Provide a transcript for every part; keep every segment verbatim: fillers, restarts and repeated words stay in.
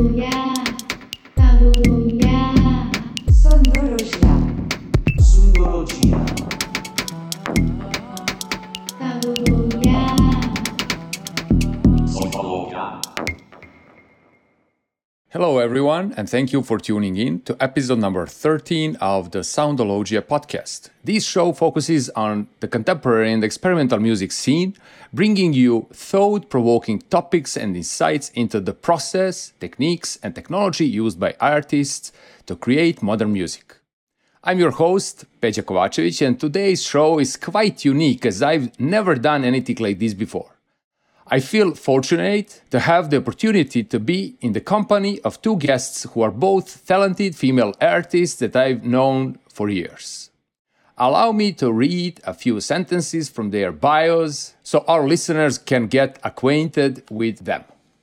Soundologia, Soundologia, Soundologia. Soundologia. Soundologia. Soundologia. Hello, everyone, and thank you for tuning in to episode number thirteen of the Soundologia podcast. This show focuses on the contemporary and experimental music scene, bringing you thought-provoking topics and insights into the process, techniques, and technology used by artists to create modern music. I'm your host, Peja Kovacevic, and today's show is quite unique as I've never done anything like this before. I feel fortunate to have the opportunity to be in the company of two guests who are both talented female artists that I've known for years. Allow me to read a few sentences from their bios so our listeners can get acquainted with them.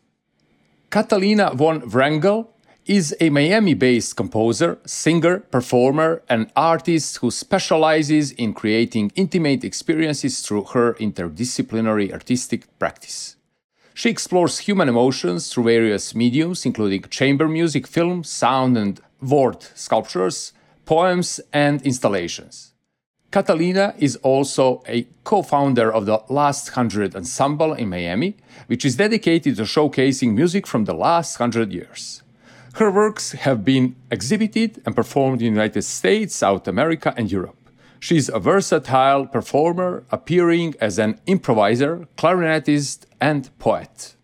Catalina von Wrangel is a Miami-based composer, singer, performer, and artist who specializes in creating intimate experiences through her interdisciplinary artistic practice. She explores human emotions through various mediums, including chamber music, film, sound, and word sculptures, poems, and installations. Catalina is also a co-founder of the Last Hundred Ensemble in Miami, which is dedicated to showcasing music from the last hundred years. Her works have been exhibited and performed in the United States, South America, and Europe. She is a versatile performer, appearing as an improviser, clarinetist, and poet.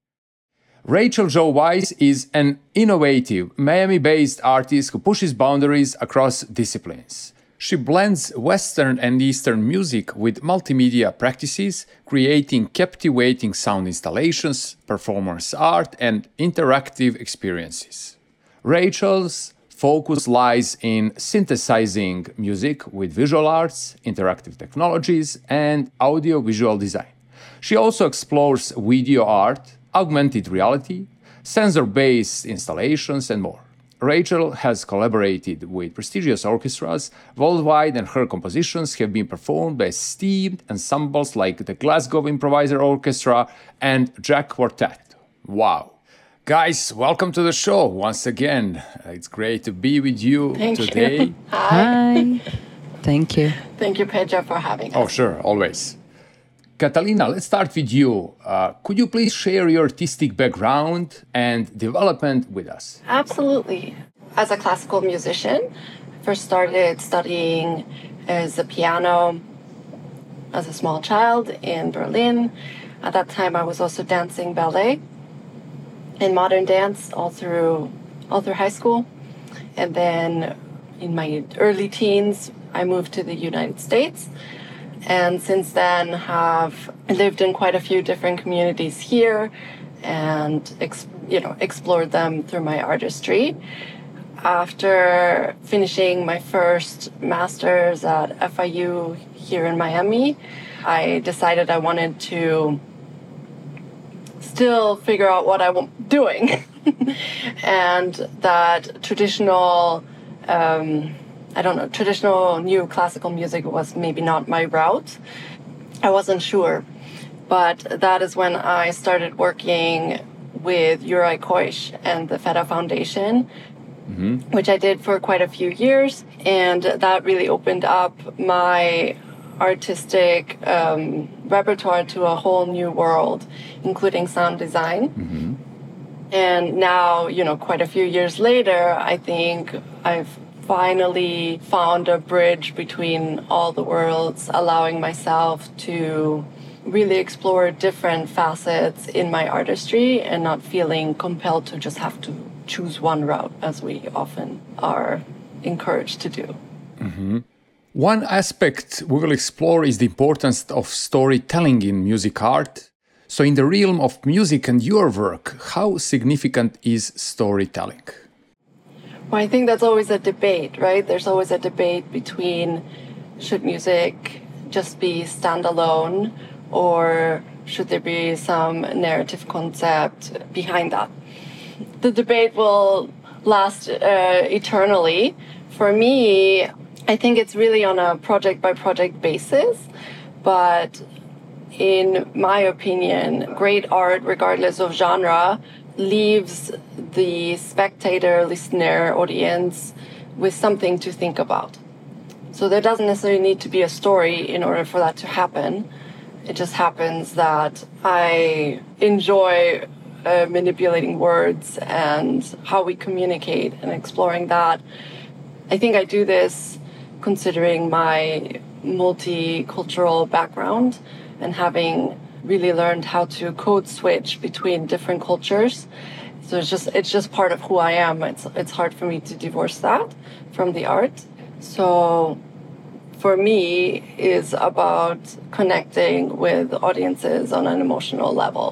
Rachel Jo Weiss is an innovative, Miami-based artist who pushes boundaries across disciplines. She blends Western and Eastern music with multimedia practices, creating captivating sound installations, performance art, and interactive experiences. Rachel's focus lies in synthesizing music with visual arts, interactive technologies, and audio-visual design. She also explores video art, augmented reality, sensor-based installations, and more. Rachel has collaborated with prestigious orchestras worldwide, and her compositions have been performed by esteemed ensembles like the Glasgow Improviser Orchestra and Jack Quartet. Wow. Guys, welcome to the show once again. It's great to be with you Thank today. you. Hi. Hi. Thank you. Thank you, Peja, for having us. Oh, sure, always. Catalina, let's start with you. Uh, could you please share your artistic background and development with us? Absolutely. As a classical musician, first started studying as a piano as a small child in Berlin. At that time, I was also dancing ballet and modern dance all through all through high school. And then in my early teens, I moved to the United States. And since then have lived in quite a few different communities here and ex- you know explored them through my artistry. After finishing my first master's at F I U here in Miami, I decided I wanted to still figure out what I'm doing. And that traditional um, I don't know, traditional new classical music was maybe not my route. I wasn't sure. But that is when I started working with Juraj Keusch and the Feta Foundation, mm-hmm. which I did for quite a few years. And that really opened up my artistic um, repertoire to a whole new world, including sound design. Mm-hmm. And now, you know, quite a few years later, I think I've finally found a bridge between all the worlds, allowing myself to really explore different facets in my artistry and not feeling compelled to just have to choose one route, as we often are encouraged to do. Mm-hmm. One aspect we will explore is the importance of storytelling in music art. So in the realm of music and your work, how significant is storytelling? Well, I think that's always a debate, right? There's always a debate between should music just be standalone or should there be some narrative concept behind that? The debate will last uh, eternally. For me, I think it's really on a project-by-project basis, but in my opinion, great art, regardless of genre, leaves the spectator, listener, audience with something to think about. So there doesn't necessarily need to be a story in order for that to happen. It just happens that I enjoy uh, manipulating words and how we communicate and exploring that. I think I do this considering my multicultural background and having really learned how to code switch between different cultures. So it's just it's just part of who I am. It's it's hard for me to divorce that from the art. So for me is about connecting with audiences on an emotional level.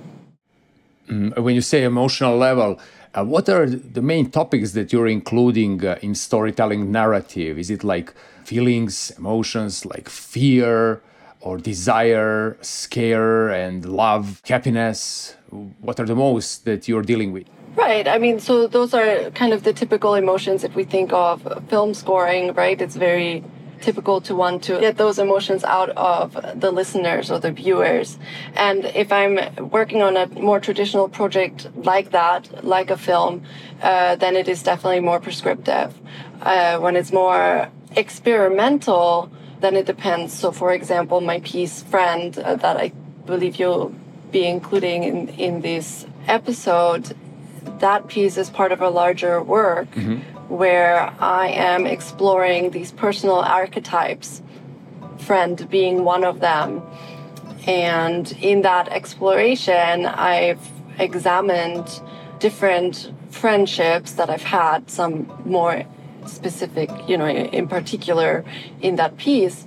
Mm, when you say emotional level, uh, what are the main topics that you're including uh, in storytelling narrative? Is it like feelings, emotions like fear or desire, scare and love, happiness? What are the most that you're dealing with? Right. I mean, so those are kind of the typical emotions if we think of film scoring, right? It's very typical to want to get those emotions out of the listeners or the viewers. And if I'm working on a more traditional project like that, like a film, uh, then it is definitely more prescriptive. Uh, when it's more experimental, then it depends. So, for example, my piece Friend uh, that I believe you'll be including in, in this episode, that piece is part of a larger work mm-hmm. where I am exploring these personal archetypes, friend being one of them. And in that exploration, I've examined different friendships that I've had, some more specific, you know, in particular in that piece.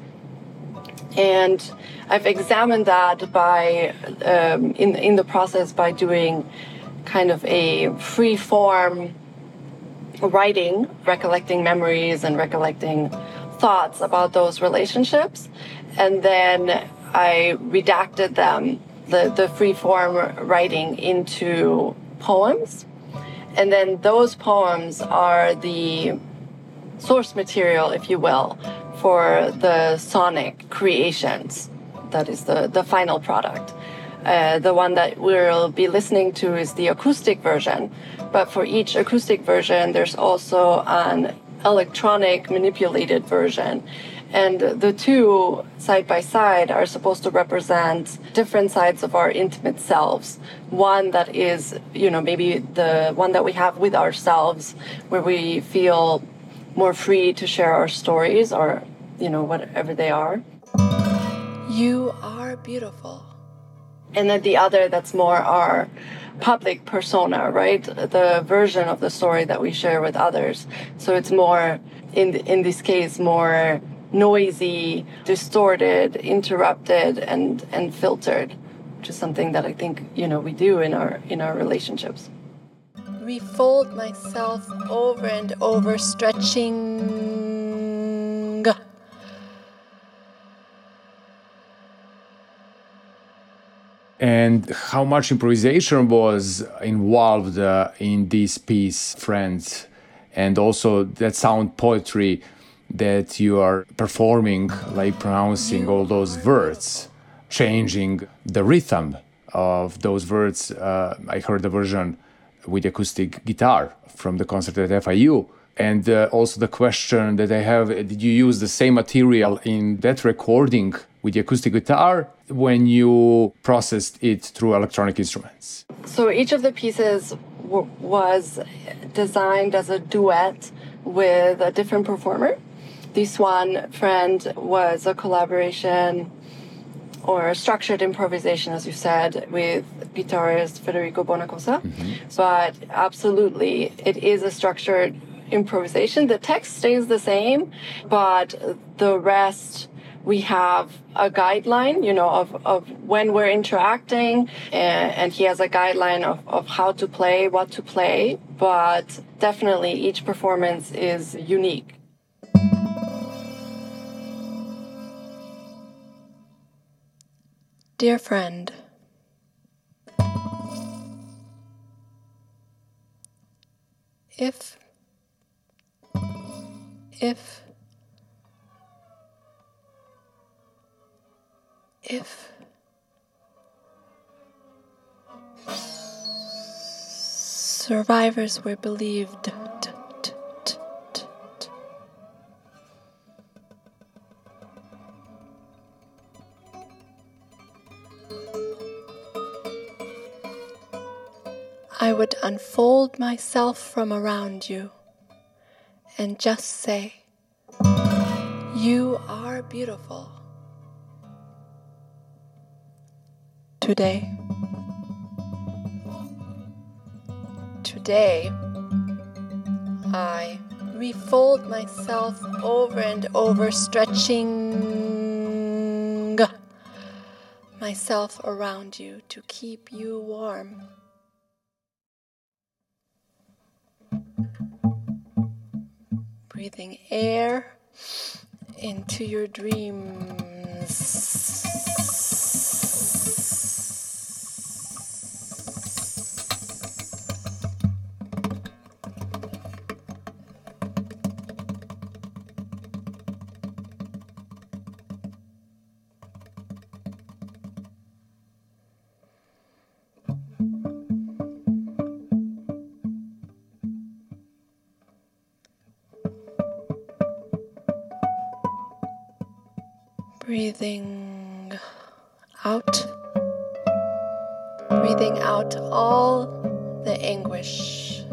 And I've examined that by, um, in, in the process by doing kind of a free form writing, recollecting memories and recollecting thoughts about those relationships. And then I redacted them, the, the free form writing, into poems. And then those poems are the source material, if you will, for the sonic creations. That is the, the final product. Uh, the one that we'll be listening to is the acoustic version. But for each acoustic version, there's also an electronic manipulated version. And the two, side by side, are supposed to represent different sides of our intimate selves. One that is, you know, maybe the one that we have with ourselves, where we feel more free to share our stories or, you know, whatever they are. You are beautiful. And then the other that's more our public persona, right? The version of the story that we share with others. So it's more, in in this case, more noisy, distorted, interrupted, and and filtered, which is something that I think, you know, we do in our in our relationships. Refold myself over and over, stretching. And how much improvisation was involved uh, in this piece, Friends, and also that sound poetry that you are performing, like pronouncing all those words, changing the rhythm of those words. Uh, I heard the version with acoustic guitar from the concert at F I U. And uh, also the question that I have, did you use the same material in that recording with the acoustic guitar when you processed it through electronic instruments? So each of the pieces w- was designed as a duet with a different performer. This one, Friend, was a collaboration or a structured improvisation, as you said, with guitarist Federico Bonacosa. Mm-hmm. But absolutely, it is a structured improvisation. The text stays the same, but the rest, we have a guideline, you know, of, of when we're interacting, and, and he has a guideline of, of how to play, what to play, but definitely each performance is unique. Dear friend, if, if, if survivors were believed. I would unfold myself from around you and just say, you are beautiful. Today, today, I refold myself over and over, stretching myself around you to keep you warm. Breathing air into your dreams. Breathing out, breathing out all the anguish,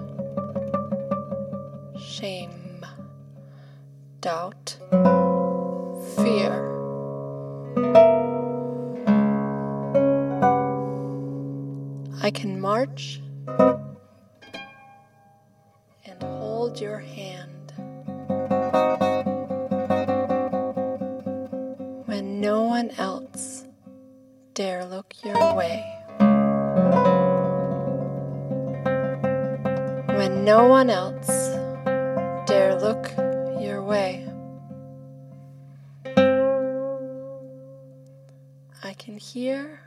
shame, doubt, fear. I can march and hold your hand. No one else dare look your way. When no one else dare look your way, I can hear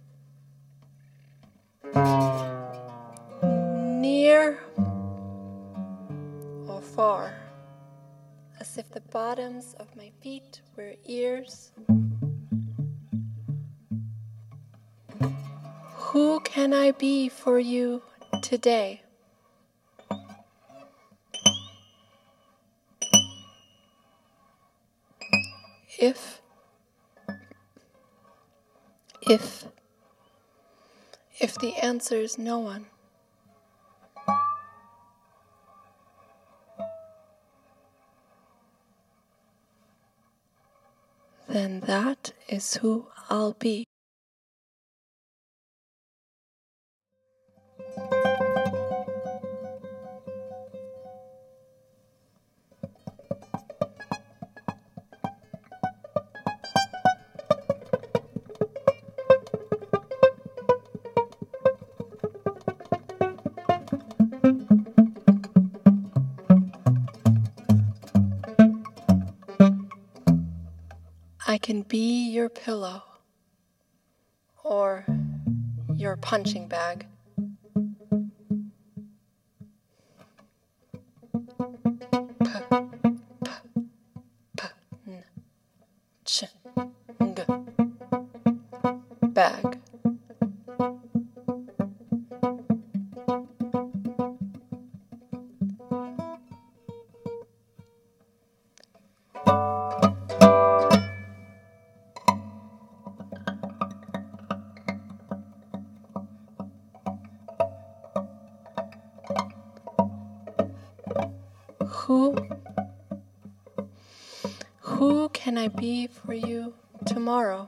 near or far, as if the bottoms of my feet were ears. Who can I be for you today? If, if, if the answer is no one, then that is who I'll be. I can be your pillow or your punching bag. P, p, p, n, ch, ng, bag. Who, who can I be for you tomorrow?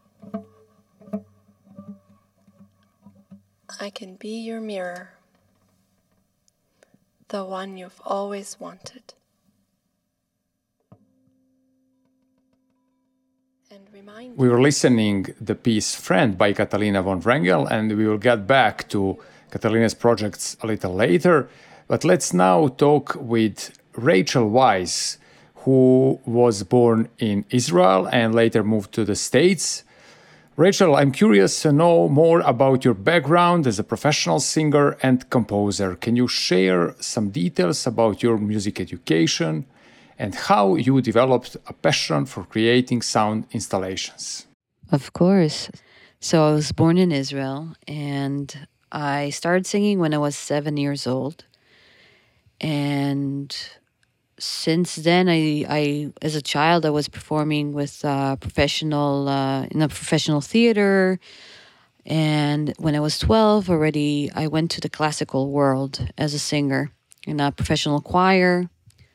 I can be your mirror, the one you've always wanted. And remind We were listening the piece Friend by Catalina von Wrangel, and we will get back to Catalina's projects a little later. But let's now talk with Rachel Weisz, who was born in Israel and later moved to the States. Rachel, I'm curious to know more about your background as a professional singer and composer. Can you share some details about your music education and how you developed a passion for creating sound installations? Of course. So I was born in Israel, and I started singing when I was seven years old. And since then, I, I as a child, I was performing with uh, professional uh, in a professional theater. And when I was twelve, already I went to the classical world as a singer in a professional choir.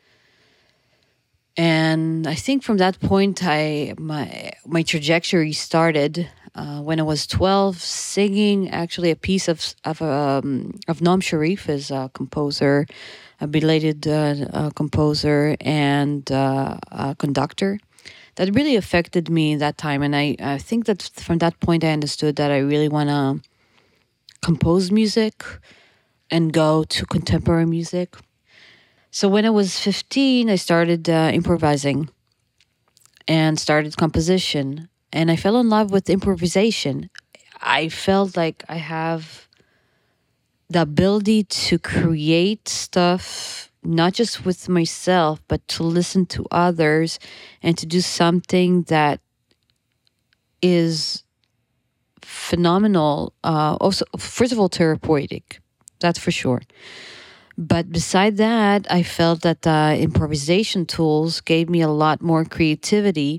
And I think from that point, I my my trajectory started uh, when I was twelve, singing actually a piece of of um, of Noam Sharif, is a composer, a belated uh, uh, composer and uh, a conductor. That really affected me that time, and I, I think that from that point I understood that I really want to compose music and go to contemporary music. So when I was fifteen, I started uh, improvising and started composition, and I fell in love with improvisation. I felt like I have the ability to create stuff, not just with myself, but to listen to others and to do something that is phenomenal. Uh, also, first of all, therapeutic, that's for sure. But beside that, I felt that uh, improvisation tools gave me a lot more creativity,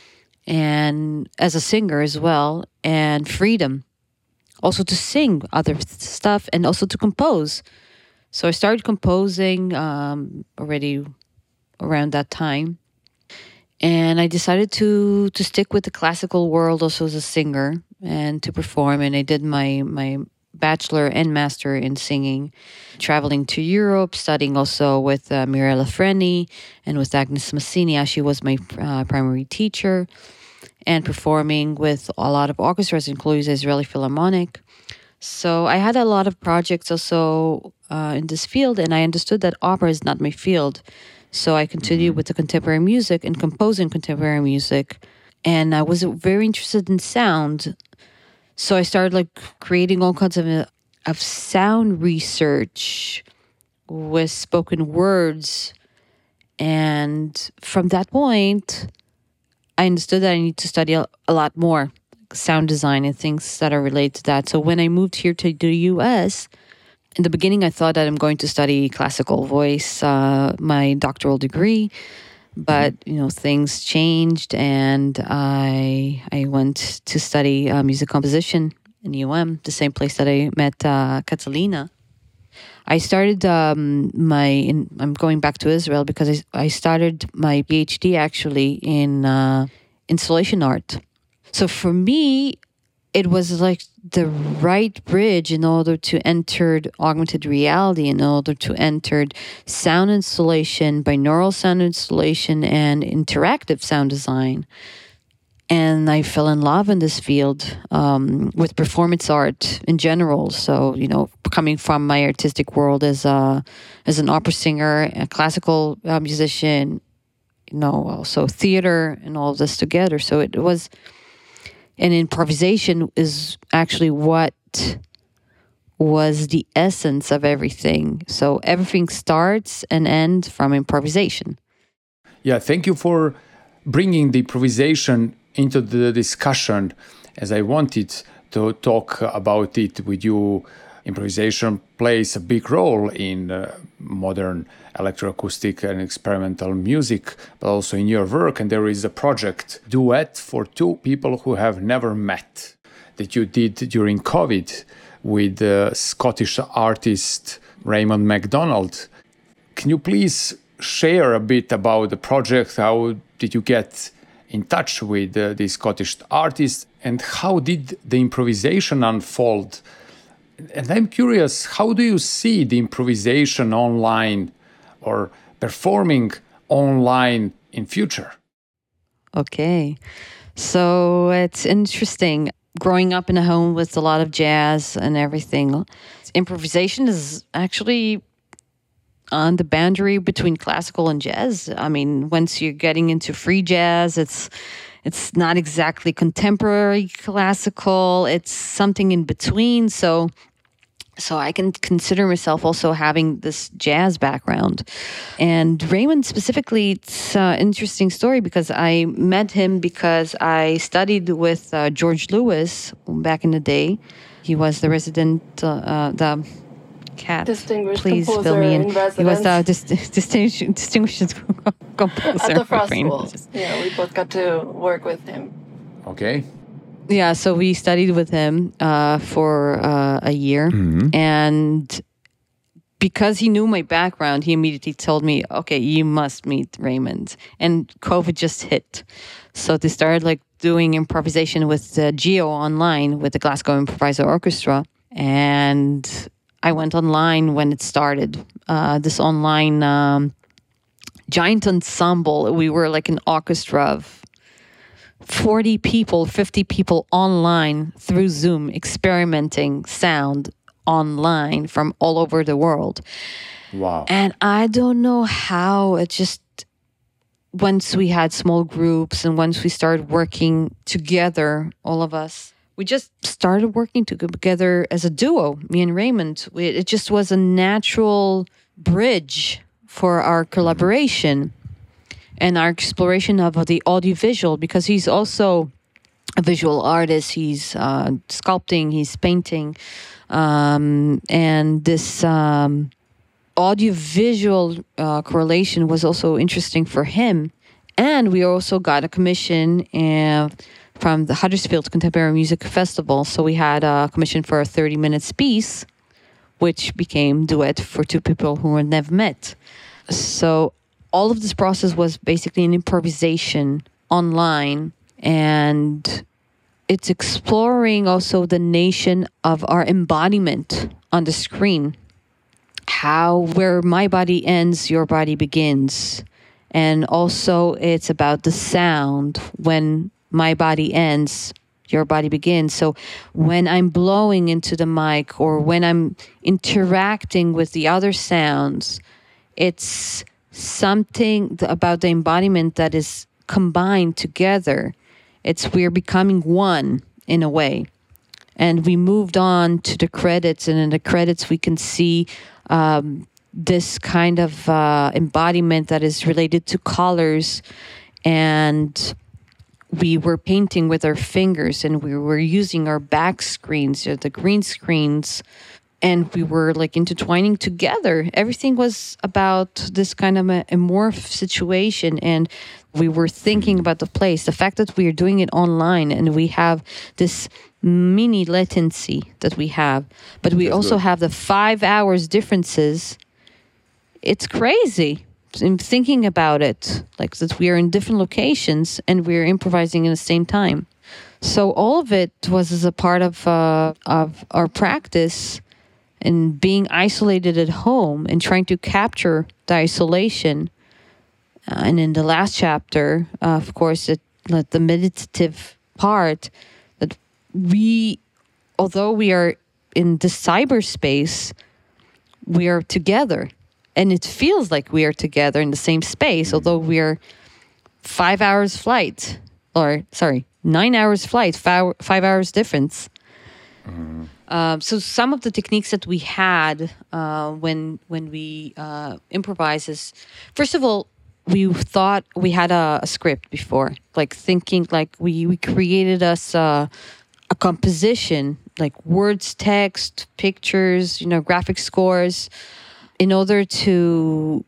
and as a singer as well, and freedom. Also to sing other stuff and also to compose. So I started composing um, already around that time. And I decided to to stick with the classical world also as a singer and to perform. And I did my my bachelor and master in singing, traveling to Europe, studying also with uh, Mirella Freni and with Agnes Massini. She was my uh, primary teacher, and performing with a lot of orchestras, including the Israeli Philharmonic. So I had a lot of projects also uh, in this field, and I understood that opera is not my field. So I continued with the contemporary music and composing contemporary music. And I was very interested in sound. So I started like creating all kinds of, of sound research with spoken words. And from that point, I understood that I need to study a, a lot more sound design and things that are related to that. So when I moved here to the U S, in the beginning, I thought that I'm going to study classical voice, uh, my doctoral degree. But, you know, things changed, and I I went to study uh, music composition in U M, the same place that I met uh, Catalina. I started um, my, in, I'm going back to Israel because I, I started my PhD actually in uh, installation art. So for me, it was like the right bridge in order to enter augmented reality, in order to enter sound installation, binaural sound installation, and interactive sound design. And I fell in love in this field um, with performance art in general. So, you know, coming from my artistic world as a as an opera singer, a classical uh, musician, you know, also theater and all of this together. So it was, and improvisation is actually what was the essence of everything. So everything starts and ends from improvisation. Yeah, thank you for bringing the improvisation into the discussion, as I wanted to talk about it with you. Improvisation plays a big role in uh, modern electroacoustic and experimental music, but also in your work. And there is a project, Duet for Two People Who Have Never Met, that you did during COVID with the Scottish artist Raymond MacDonald. Can you please share a bit about the project? How did you get in touch with uh, the Scottish artist, and how did the improvisation unfold? And I'm curious, how do you see the improvisation online or performing online in future? Okay, so it's interesting. Growing up in a home with a lot of jazz and everything, improvisation is actually on the boundary between classical and jazz. I mean, once you're getting into free jazz, it's it's not exactly contemporary classical. It's something in between. So So I can consider myself also having this jazz background. And Raymond specifically, it's an interesting story because I met him because I studied with uh, George Lewis back in the day. He was the resident, uh, uh, the cat. Distinguished Please composer fill me in. in He was the residence. dis- distinguished, distinguished composer. At the Frost Brain School. was just- Yeah, we both got to work with him. Okay. Yeah, so we studied with him uh, for uh, a year. And because he knew my background, he immediately told me, okay, you must meet Raymond. And COVID just hit. So they started like doing improvisation with uh, Geo online with the Glasgow Improviser Orchestra. And I went online when it started. Uh, this online um, giant ensemble. We were like an orchestra of forty people, fifty people online through Zoom, experimenting sound online from all over the world. Wow. And I don't know how it just, once we had small groups and once we started working together, all of us, we just started working together as a duo, me and Raymond. We, it just was a natural bridge for our collaboration and our exploration of the audiovisual, because he's also a visual artist. He's uh, sculpting, he's painting. Um, and this um, audiovisual uh, correlation was also interesting for him. And we also got a commission uh, from the Huddersfield Contemporary Music Festival. So we had a commission for a thirty minutes piece, which became Duet for Two People Who Had Never Met. So all of this process was basically an improvisation online, and it's exploring also the nation of our embodiment on the screen. How, where my body ends, your body begins. And also it's about the sound. When my body ends, your body begins. So when I'm blowing into the mic or when I'm interacting with the other sounds, it's something about the embodiment that is combined together. It's we're becoming one in a way. And we moved on to the credits, and in the credits we can see um, this kind of uh, embodiment that is related to colors. And we were painting with our fingers, and we were using our back screens, you know, the green screens, and we were like intertwining together. Everything was about this kind of a amorph situation, and we were thinking about the place. The fact that we are doing it online and we have this mini latency that we have, but we That's also good. have the five hours differences. It's crazy. In thinking about it, like that we are in different locations and we're improvising at the same time. So all of it was as a part of uh, of our practice and being isolated at home and trying to capture the isolation. Uh, and in the last chapter, uh, of course, it, like the meditative part, that we, although we are in the cyberspace, we are together. And it feels like we are together in the same space, although we are five hours flight, or sorry, nine hours flight, five, five hours difference. Mm-hmm. Uh, so some of the techniques that we had uh, when when we uh, improvise is, first of all, we thought we had a, a script before, like thinking like we, we created us uh, a composition, like words, text, pictures, you know, graphic scores, in order to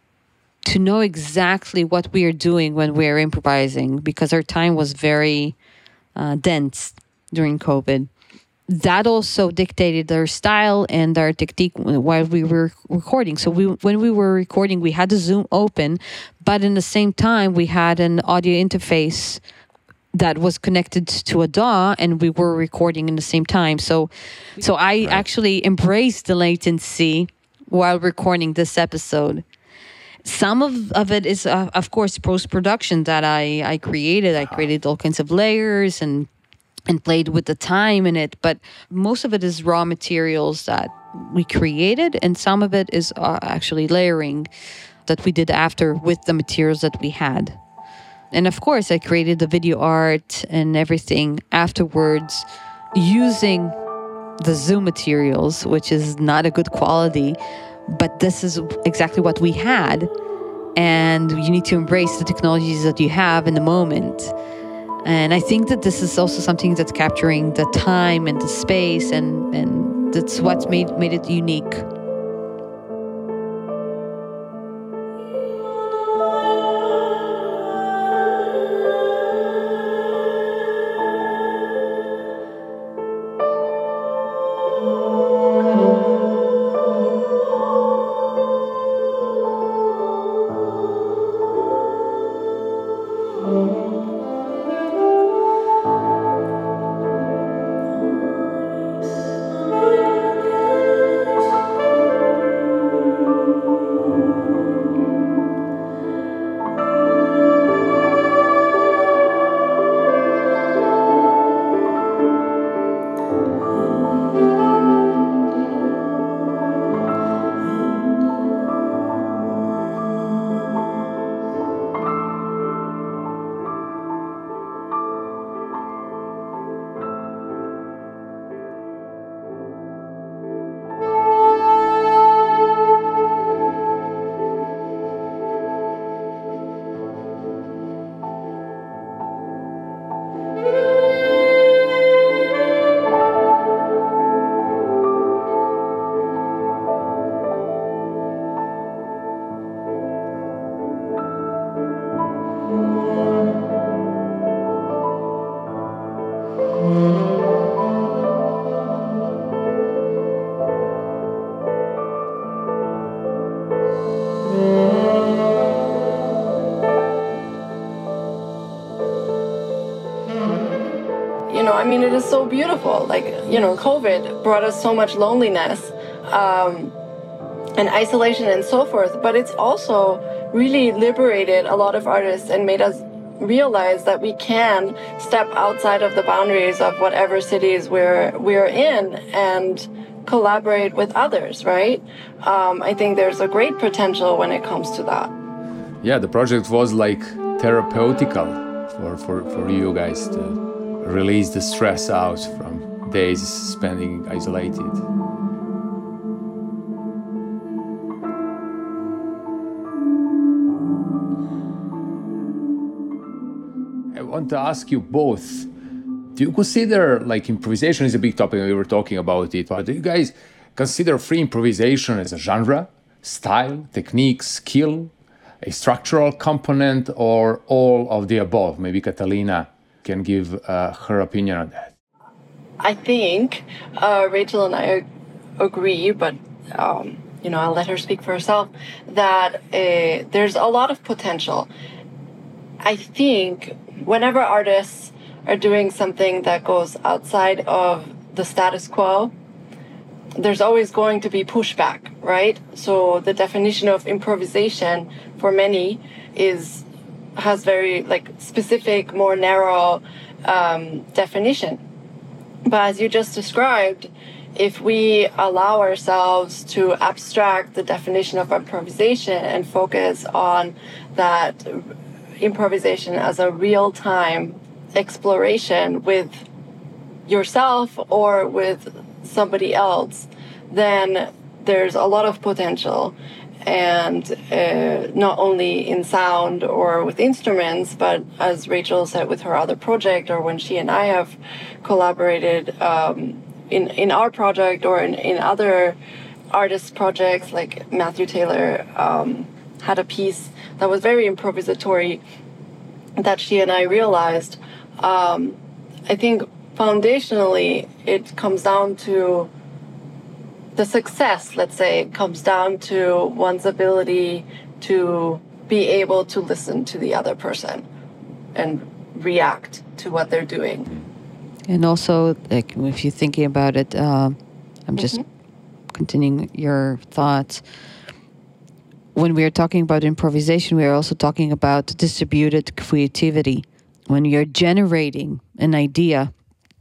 to know exactly what we are doing when we're improvising, because our time was very uh, dense during COVID. That also dictated our style and our technique while we were recording. So we, when we were recording, we had the Zoom open, but in the same time, we had an audio interface that was connected to a D A W, and we were recording in the same time. So, so I right. actually embraced the latency while recording this episode. Some of, of it is, uh, of course, post-production that I, I created. I created all kinds of layers and and played with the time in it. But most of it is raw materials that we created, and some of it is uh, actually layering that we did after with the materials that we had. And of course, I created the video art and everything afterwards using the Zoom materials, which is not a good quality, but this is exactly what we had. And you need to embrace the technologies that you have in the moment. And I think that this is also something that's capturing the time and the space, and, and that's what's made, made it unique. You know, I mean, it is so beautiful. Like, you know, COVID brought us so much loneliness um, and isolation and so forth, but it's also really liberated a lot of artists and made us realize that we can step outside of the boundaries of whatever cities we're we're in and collaborate with others, right? Um, I think there's a great potential when it comes to that. Yeah, the project was like therapeutical for, for, for you guys to release the stress out from days spending isolated. I want to ask you both, do you consider, like, improvisation is a big topic, we were talking about it, but do you guys consider free improvisation as a genre, style, technique, skill, a structural component, or all of the above? Maybe Catalina can give uh, her opinion on that. I think uh, Rachel and I agree, but um, you know, I'll let her speak for herself, that uh, there's a lot of potential. I think whenever artists are doing something that goes outside of the status quo, there's always going to be pushback, right? So the definition of improvisation for many is has very like specific, more narrow um, definition. But as you just described, if we allow ourselves to abstract the definition of improvisation and focus on that improvisation as a real-time exploration with yourself or with somebody else, then there's a lot of potential. And uh, not only in sound or with instruments, but as Rachel said with her other project, or when she and I have collaborated um, in, in our project or in, in other artists' projects, like Matthew Taylor um, had a piece that was very improvisatory that she and I realized. Um, I think foundationally it comes down to the success, let's say, comes down to one's ability to be able to listen to the other person and react to what they're doing. And also, like, if you're thinking about it, uh, I'm just Mm-hmm. continuing your thoughts. When we are talking about improvisation, we are also talking about distributed creativity. When you're generating an idea,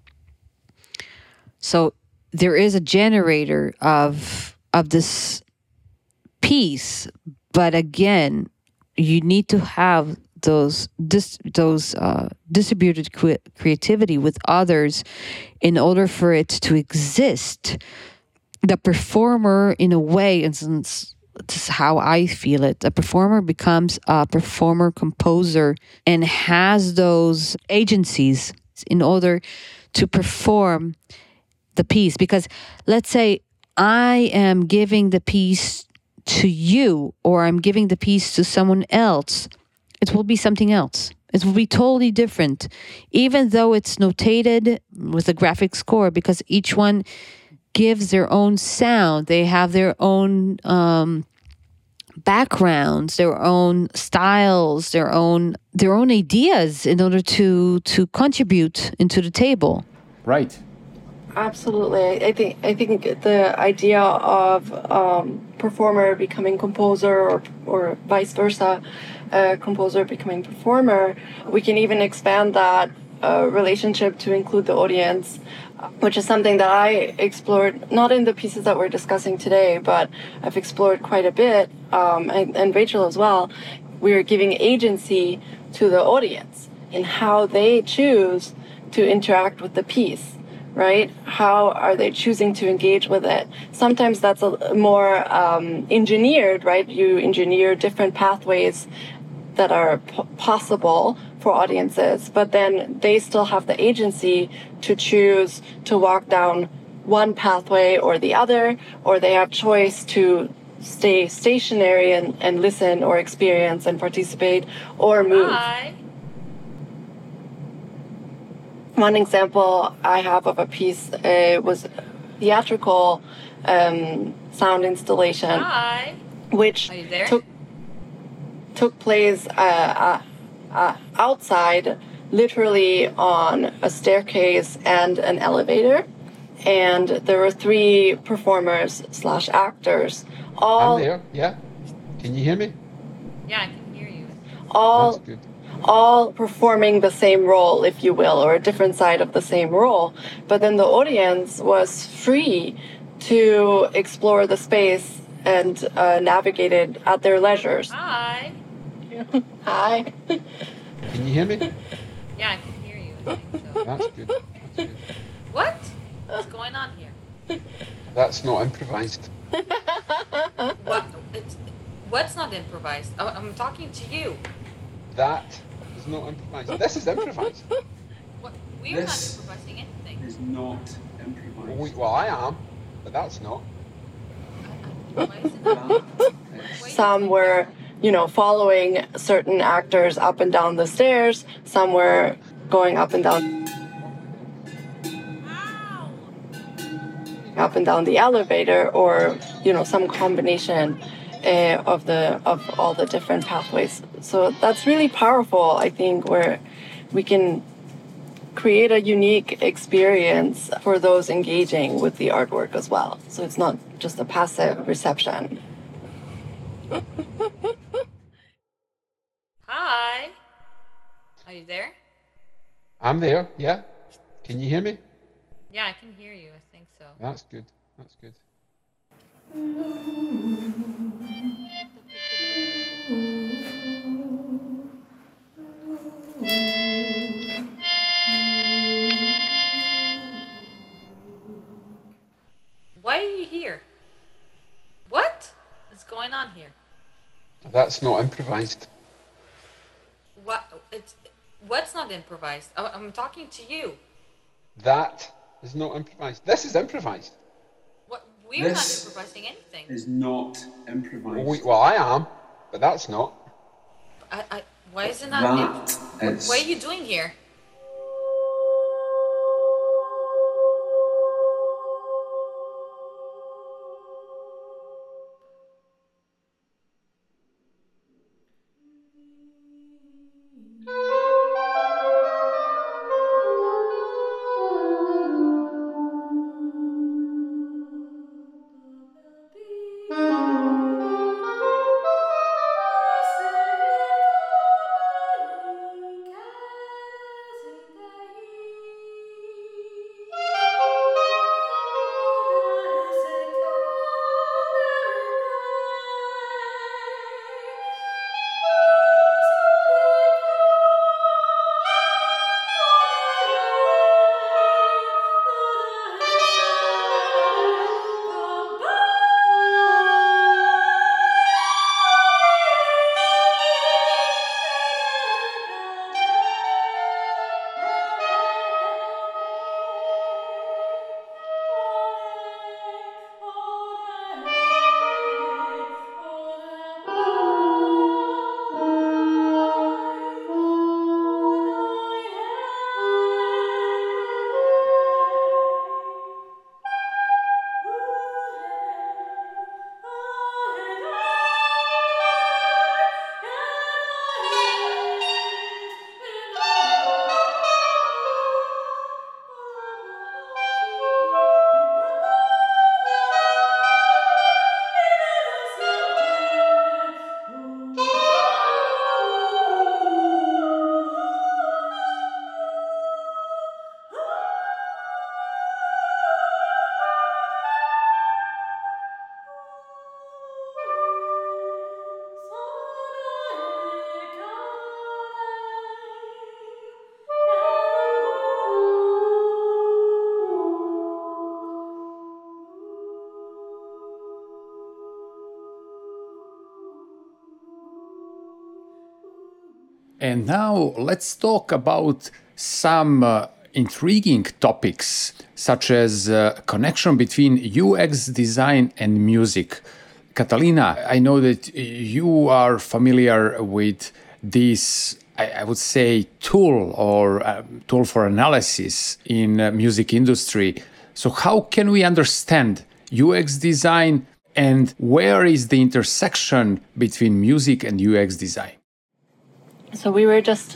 so there is a generator of of this piece, but again, you need to have those dis, those uh, distributed cre- creativity with others in order for it to exist. The performer, in a way, and this is how I feel it, a performer becomes a performer composer and has those agencies in order to perform the piece. Because let's say I am giving the piece to you, or I'm giving the piece to someone else, it will be something else. It will be totally different, even though it's notated with a graphic score, because each one gives their own sound. They have their own um, backgrounds, their own styles, their own their own ideas in order to to contribute into the table. Right. Absolutely. I think I think the idea of um, performer becoming composer, or or vice versa, uh, composer becoming performer, we can even expand that uh, relationship to include the audience, which is something that I explored, not in the pieces that we're discussing today, but I've explored quite a bit, um, and, and Rachel as well. We're giving agency to the audience in how they choose to interact with the piece, right? How are they choosing to engage with it? Sometimes that's a more um, engineered, right? You engineer different pathways that are p- possible for audiences, but then they still have the agency to choose to walk down one pathway or the other, or they have choice to stay stationary and, and listen or experience and participate or move. Hi. One example I have of a piece uh, was theatrical um, sound installation, Hi. which Are you there? took took place uh, uh, uh, outside, literally on a staircase and an elevator, and there were three performers slash actors, all I'm there, yeah. Can you hear me? Yeah, I can hear you. all That's good. all performing the same role, if you will, or a different side of the same role. But then the audience was free to explore the space and uh, navigate it at their leisures. Hi. Hi. Can you hear me? Yeah, I can hear you. I think so. That's good. That's good. What? What's going on here? That's not improvised. What? It's, what's not improvised? I- I'm talking to you. That is not improvised. This is improvised. What? We're This- not improvising anything. is not Well, improvised. we, well, I am, but that's not. Why is it not? That Why is- Some were, you know, following certain actors up and down the stairs. Some were going up and down, up and down the elevator, or you know, some combination uh, of the of all the different pathways. So that's really powerful, I think, where we can create a unique experience for those engaging with the artwork as well. So it's not just a passive reception. Hi. Are you there? I'm there, yeah. Can you hear me? Yeah, I can hear you. I think so. That's good. That's good. Why are you here? What is going on here? That's not improvised. What? It's what's not improvised? I- I'm talking to you. That is not improvised. This is improvised. What? We're This not improvising anything. is not Well, improvised. we, well, I am, but that's not. I, I, why is it not? That im- is- What are you doing here? And now let's talk about some uh, intriguing topics, such as uh, connection between U X design and music. Catalina, I know that you are familiar with this, I, I would say, tool or uh, tool for analysis in uh, music industry. So how can we understand U X design, and where is the intersection between music and U X design? So we were just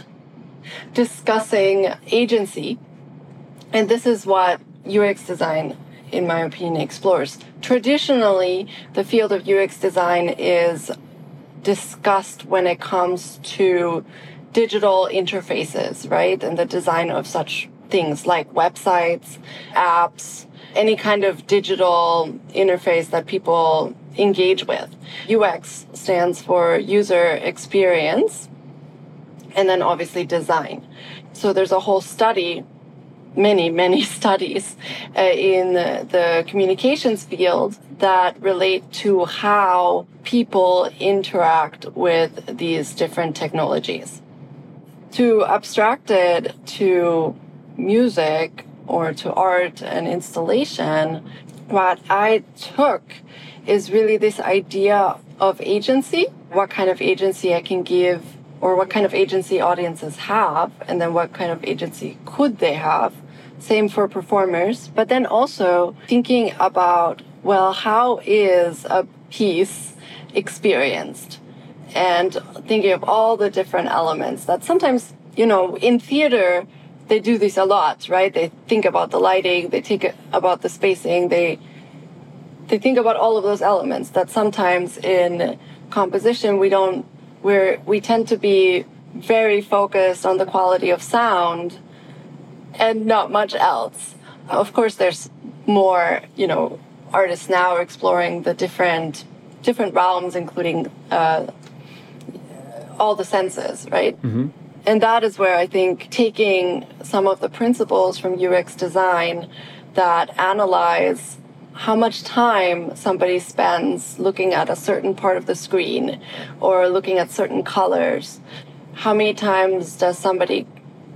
discussing agency, and this is what U X design, in my opinion, explores. Traditionally, the field of U X design is discussed when it comes to digital interfaces, right? And the design of such things like websites, apps, any kind of digital interface that people engage with. U X stands for user experience, and then obviously design. So there's a whole study, many, many studies uh, in the, the communications field that relate to how people interact with these different technologies. To abstract it to music or to art and installation, what I took is really this idea of agency, what kind of agency I can give, or what kind of agency audiences have, and then what kind of agency could they have. Same for performers, but then also thinking about, well, how is a piece experienced? And thinking of all the different elements that sometimes, you know, in theater, they do this a lot, right? They think about the lighting, they think about the spacing, they they think about all of those elements that sometimes in composition we don't, we're, we tend to be very focused on the quality of sound and not much else. Of course, there's more, you know, artists now are exploring the different different realms, including uh, all the senses, right? Mm-hmm. And that is where I think taking some of the principles from U X design that analyze how much time somebody spends looking at a certain part of the screen or looking at certain colors, how many times does somebody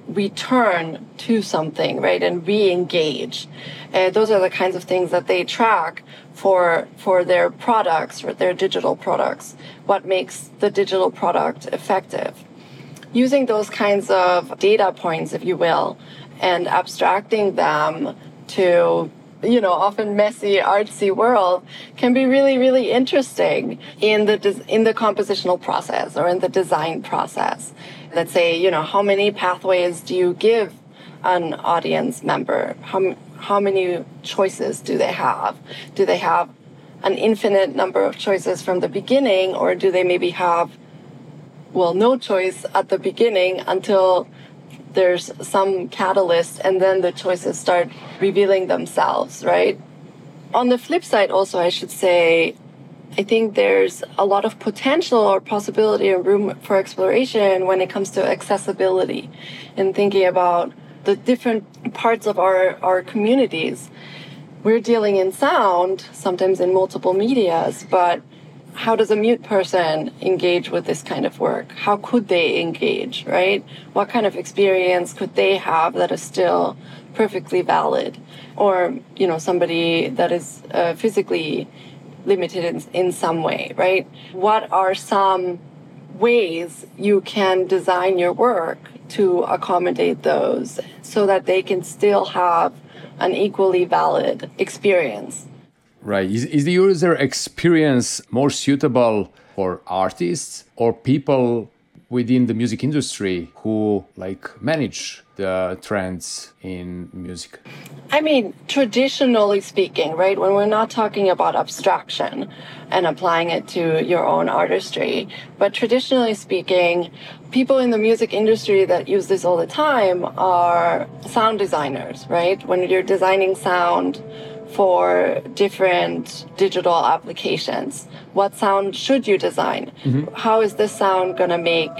return to something, right, and re-engage. Uh, those are the kinds of things that they track for for their products, for their digital products. What makes the digital product effective? Using those kinds of data points, if you will, and abstracting them to, you know, often messy, artsy world can be really, really interesting in the des- in the compositional process or in the design process. Let's say, you know, how many pathways do you give an audience member? How how many choices do they have? Do they have an infinite number of choices from the beginning, or do they maybe have, well, no choice at the beginning until there's some catalyst and then the choices start revealing themselves, right? On the flip side also, I should say, I think there's a lot of potential or possibility and room for exploration when it comes to accessibility and thinking about the different parts of our, our communities. We're dealing in sound, sometimes in multiple medias, but how does a mute person engage with this kind of work? How could they engage, right? What kind of experience could they have that is still perfectly valid? Or, you know, somebody that is uh, physically limited in, in some way, right? What are some ways you can design your work to accommodate those so that they can still have an equally valid experience? Right. Is, is the user experience more suitable for artists or people within the music industry who like manage the trends in music? I mean, traditionally speaking, right, when we're not talking about abstraction and applying it to your own artistry, but traditionally speaking, people in the music industry that use this all the time are sound designers, right? When you're designing sound for different digital applications, what sound should you design? Mm-hmm. How is this sound going to make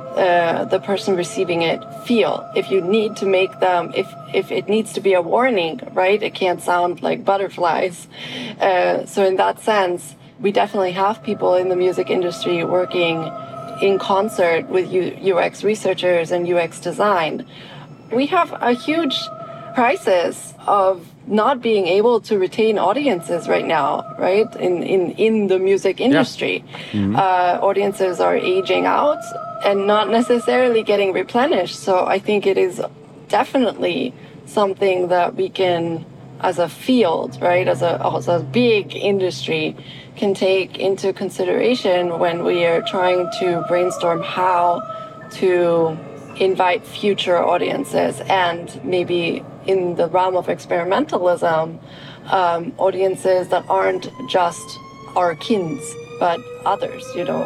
uh, the person receiving it feel? If you need to make them, if if it needs to be a warning, right? It can't sound like butterflies. Uh, so in that sense, we definitely have people in the music industry working in concert with U X researchers and U X design. We have a huge crisis of not being able to retain audiences right now, right? In in, in the music industry. Yeah. Mm-hmm. uh, audiences are aging out and not necessarily getting replenished. So I think it is definitely something that we can, as a field, right, as a, as a big industry, can take into consideration when we are trying to brainstorm how to invite future audiences, and maybe in the realm of experimentalism, um, audiences that aren't just our kins, but others, you know.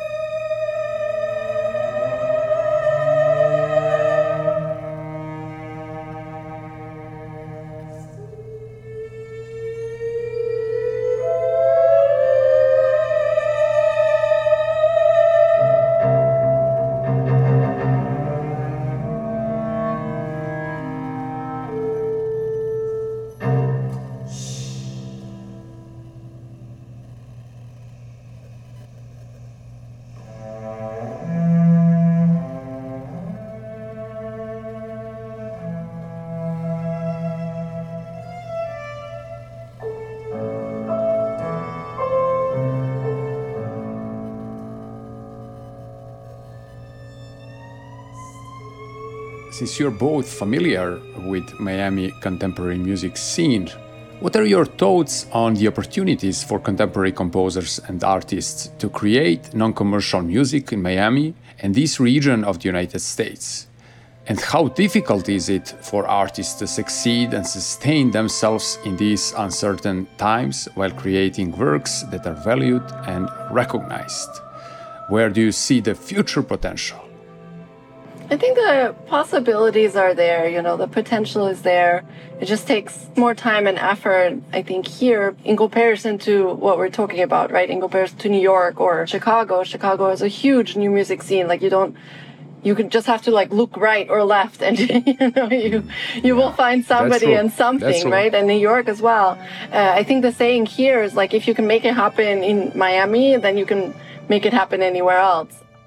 Since you're both familiar with Miami contemporary music scene, what are your thoughts on the opportunities for contemporary composers and artists to create non-commercial music in Miami and this region of the United States? And how difficult is it for artists to succeed and sustain themselves in these uncertain times while creating works that are valued and recognized? Where do you see the future potential? I think the possibilities are there, you know, the potential is there. It just takes more time and effort, I think, here in comparison to what we're talking about, right? In comparison to New York or Chicago. Chicago is a huge new music scene. Like, you don't, you can just have to like look right or left, and you know, you you will find somebody and something, right? And New York as well. Uh, I think the saying here is like, if you can make it happen in Miami, then you can make it happen anywhere else.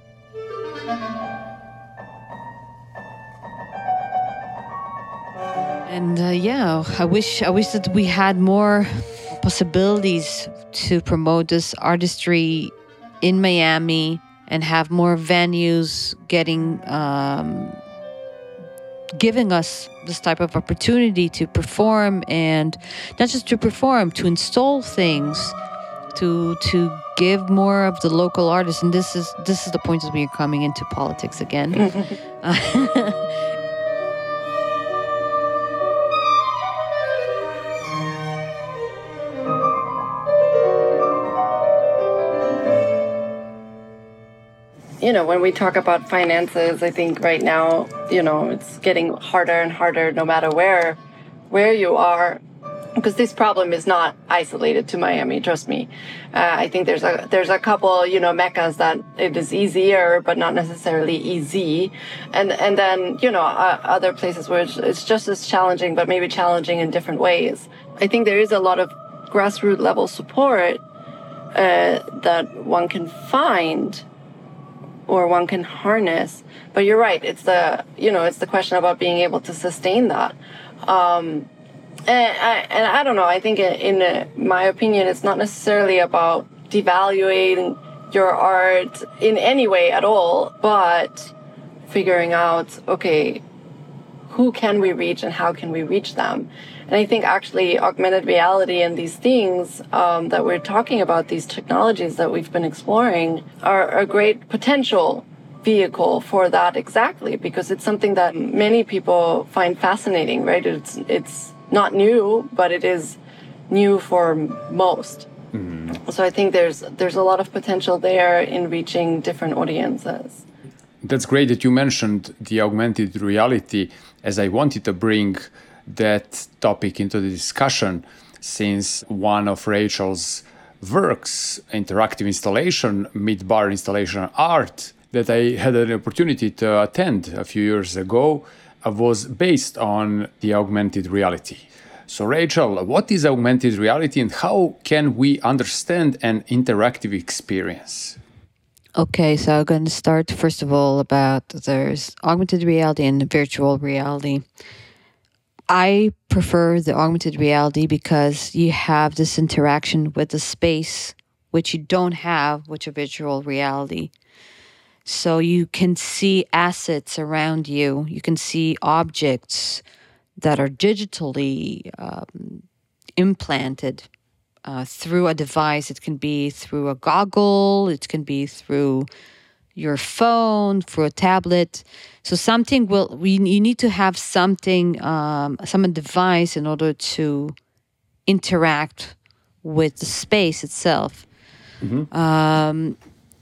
And uh, yeah, I wish I wish that we had more possibilities to promote this artistry in Miami and have more venues getting um, giving us this type of opportunity to perform, and not just to perform, to install things, to to give more of the local artists. And this is this is the point that we are coming into politics again. You know, when we talk about finances, I think right now, you know, it's getting harder and harder no matter where where you are, because this problem is not isolated to Miami, trust me. Uh, I think there's a there's a couple, you know, meccas that it is easier, but not necessarily easy. And and then, you know, uh, other places where it's, it's just as challenging, but maybe challenging in different ways. I think there is a lot of grassroots level support uh, that one can find or one can harness. But you're right, it's the, you know, it's the question about being able to sustain that. Um, and, I, and I don't know, I think in, in my opinion, it's not necessarily about devaluing your art in any way at all, but figuring out, okay, who can we reach and how can we reach them? And I think actually augmented reality and these things um, that we're talking about, these technologies that we've been exploring, are a great potential vehicle for that exactly, because it's something that many people find fascinating, right? It's it's not new, but it is new for most. Mm-hmm. So I think there's there's a lot of potential there in reaching different audiences. That's great that you mentioned the augmented reality, as I wanted to bring that topic into the discussion, since one of Rachel's works, interactive installation, mid-bar installation art, that I had an opportunity to attend a few years ago, uh, was based on the augmented reality. So Rachel, what is augmented reality and how can we understand an interactive experience? Okay, so I'm going to start first of all about there's augmented reality and virtual reality. I prefer the augmented reality because you have this interaction with the space, which you don't have with a virtual reality. So you can see assets around you. You can see objects that are digitally um, implanted uh, through a device. It can be through a goggle. It can be through your phone, through a tablet. So something will, we, you need to have something, um, some device in order to interact with the space itself. Mm-hmm. Um,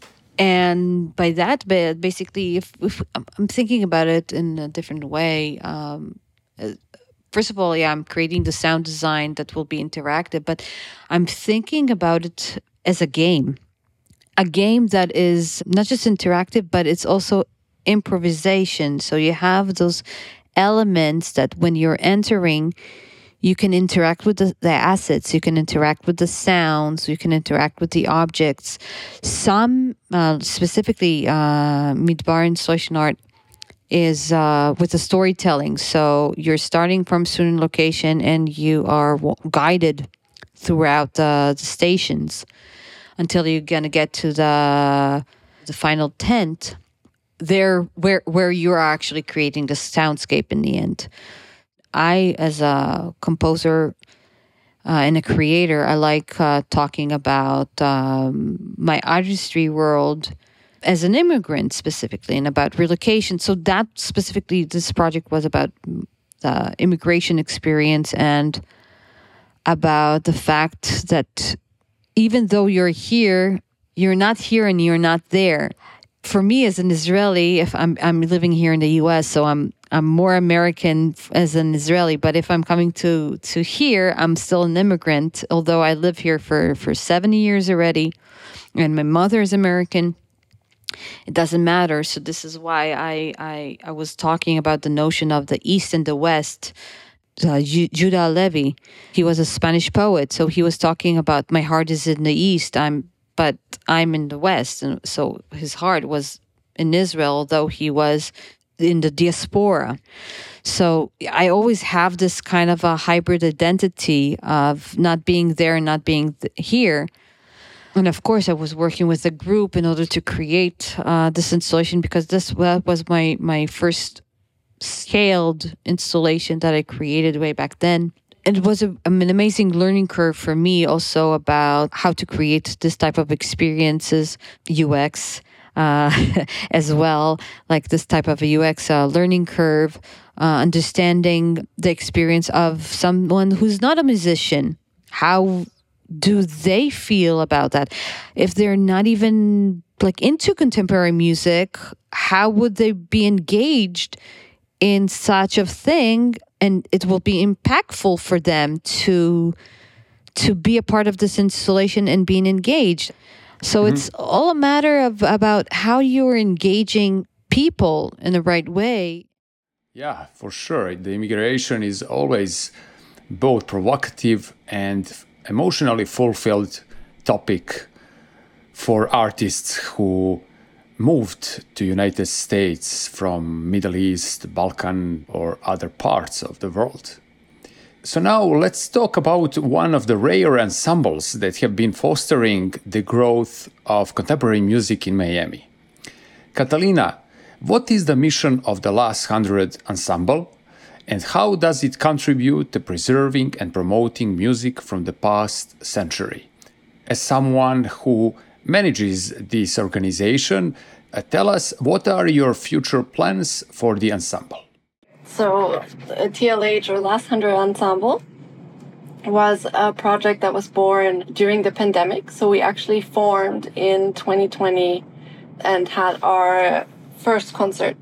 and by that, basically, if, if I'm thinking about it in a different way, um, first of all, yeah, I'm creating the sound design that will be interactive, but I'm thinking about it as a game. A game that is not just interactive, but it's also improvisation. So you have those elements that when you're entering, you can interact with the, the assets, you can interact with the sounds, you can interact with the objects. Some, uh, specifically, uh, Midbar Installation Art is uh, with the storytelling. So you're starting from a certain location and you are w- guided throughout the, the stations until you're gonna get to the the final tent, there where where you're actually creating the soundscape in the end. I, as a composer uh, and a creator, I like uh, talking about um, my artistry world as an immigrant specifically, and about relocation. So that specifically, this project was about the immigration experience and about the fact that even though you're here, you're not here and you're not there. For me, as an Israeli, if I'm I'm living here in the U S, so I'm I'm more American as an Israeli. But if I'm coming to to here, I'm still an immigrant. Although I live here for for seventy years already, and my mother is American, it doesn't matter. So this is why I I I was talking about the notion of the East and the West. Uh, Judah Levi, he was a Spanish poet, so he was talking about my heart is in the East, I'm but I'm in the West, and so his heart was in Israel, although he was in the diaspora. So I always have this kind of a hybrid identity of not being there and not being th- here. And of course, I was working with a group in order to create uh, this installation because this was my my first scaled installation that I created way back then. It was a, an amazing learning curve for me also about how to create this type of experiences, U X uh, as well, like this type of a U X uh, learning curve, uh, understanding the experience of someone who's not a musician. How do they feel about that? If they're not even like into contemporary music, how would they be engaged in such a thing, and it will be impactful for them to to be a part of this installation and being engaged. So mm-hmm. It's all a matter of about how you're engaging people in the right way. Yeah, for sure. The immigration is always both provocative and emotionally fulfilled topic for artists who moved to United States from Middle East, Balkan, or other parts of the world. So now let's talk about one of the rare ensembles that have been fostering the growth of contemporary music in Miami. Catalina, what is the mission of the Last Hundred Ensemble, and how does it contribute to preserving and promoting music from the past century? As someone who manages this organization, uh, tell us, what are your future plans for the ensemble? So, uh, T L H, or Last Hundred Ensemble, was a project that was born during the pandemic. So we actually formed in twenty twenty and had our first concert.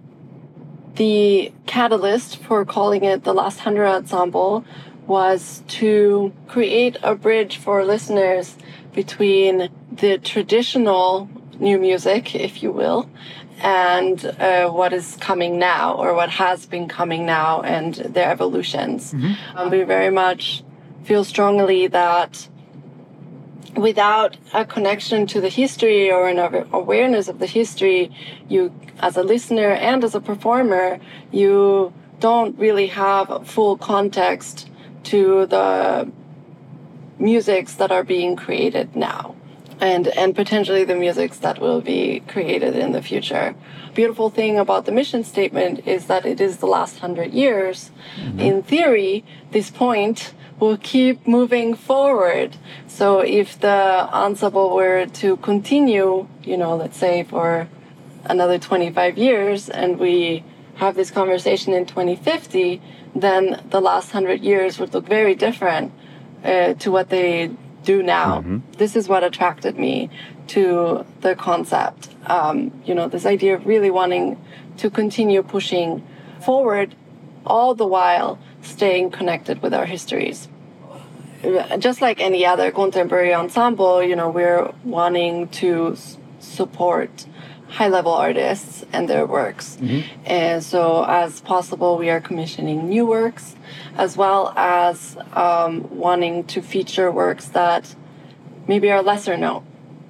The catalyst for calling it the Last Hundred Ensemble was to create a bridge for listeners between the traditional new music, if you will, and uh, what is coming now, or what has been coming now, and their evolutions. Mm-hmm. Um, we very much feel strongly that without a connection to the history or an awareness of the history, you, as a listener and as a performer, you don't really have full context to the musics that are being created now, and and potentially the musics that will be created in the future. Beautiful thing about the mission statement is that it is the last hundred years. Mm-hmm. In theory, this point will keep moving forward. So if the ensemble were to continue, you know, let's say for another twenty-five years, and we have this conversation in twenty fifty, then the last hundred years would look very different uh, to what they do now. Mm-hmm. This is what attracted me to the concept. Um, you know, this idea of really wanting to continue pushing forward, all the while staying connected with our histories. Just like any other contemporary ensemble, you know, we're wanting to s- support high-level artists and their works. Mm-hmm. And so as possible, we are commissioning new works, as well as um, wanting to feature works that maybe are lesser known.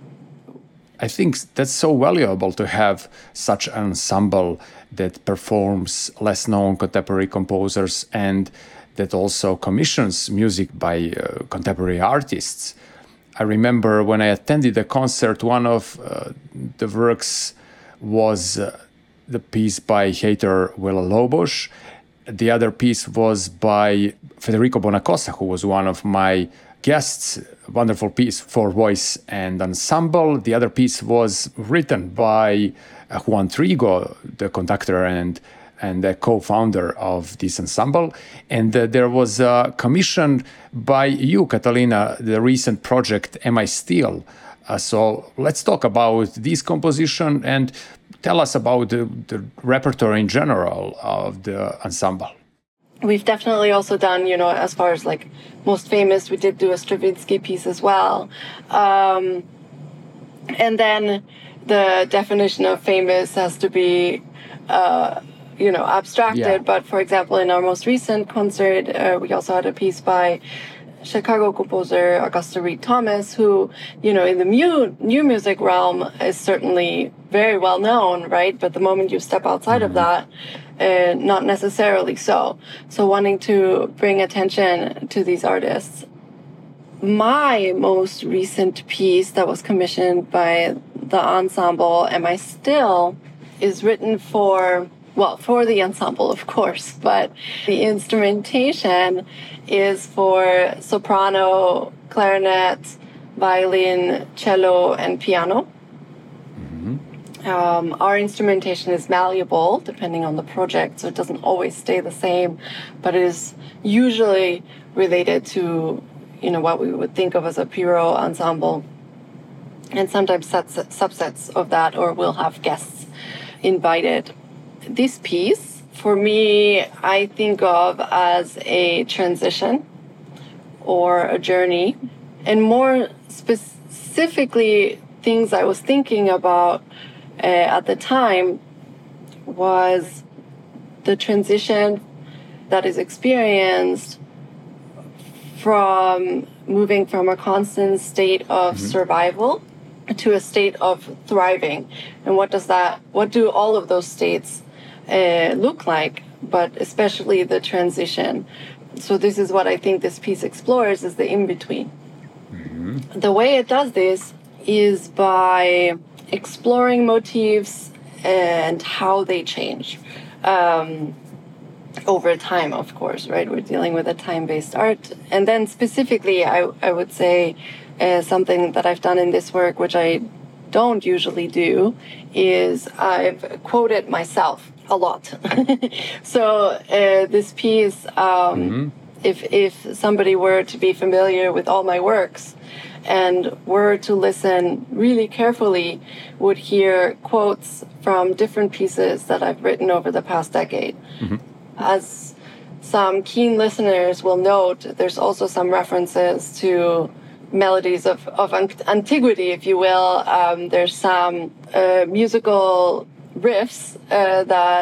I think that's so valuable to have such an ensemble that performs less known contemporary composers and that also commissions music by uh, contemporary artists. I remember when I attended a concert, one of uh, the works was uh, the piece by Heitor Villa-Lobos. The other piece was by Federico Bonacosta, who was one of my guests. Wonderful piece for voice and ensemble. The other piece was written by uh, Juan Trigo, the conductor and and the co-founder of this ensemble. And uh, there was a commission by you, Catalina, the recent project, Am I Still? Uh, so let's talk about this composition and tell us about the, the repertoire in general of the ensemble. We've definitely also done, you know, as far as like most famous, we did do a Stravinsky piece as well. Um, and then the definition of famous has to be, uh, you know, abstracted. Yeah. But for example, in our most recent concert, uh, we also had a piece by Chicago composer Augusta Reed Thomas, who, you know, in the mu- new music realm is certainly very well known, right? But the moment you step outside mm-hmm. of that, uh, not necessarily so. So wanting to bring attention to these artists. My most recent piece that was commissioned by the ensemble, Am I Still, is written for, well, for the ensemble, of course, but the instrumentation is for soprano, clarinet, violin, cello, and piano. Mm-hmm. Um, our instrumentation is malleable depending on the project, so it doesn't always stay the same, but it is usually related to, you know, what we would think of as a Pierrot ensemble, and sometimes sets, subsets of that, or we'll have guests invited. This piece, for me, I think of as a transition or a journey, and more specifically, things I was thinking about uh, at the time was the transition that is experienced from moving from a constant state of mm-hmm. survival to a state of thriving. And what does that, what do all of those states uh, look like, but especially the transition? So this is what I think this piece explores, is the in-between. Mm-hmm. The way it does this is by exploring motifs and how they change. Um, over time, of course, right? We're dealing with a time-based art. And then specifically, I, I would say uh, something that I've done in this work, which I don't usually do, is I've quoted myself a lot. So uh, this piece, um, mm-hmm. if, if somebody were to be familiar with all my works and were to listen really carefully, would hear quotes from different pieces that I've written over the past decade. Mm-hmm. As some keen listeners will note, there's also some references to melodies of, of antiquity, if you will. Um, there's some uh, musical riffs uh, that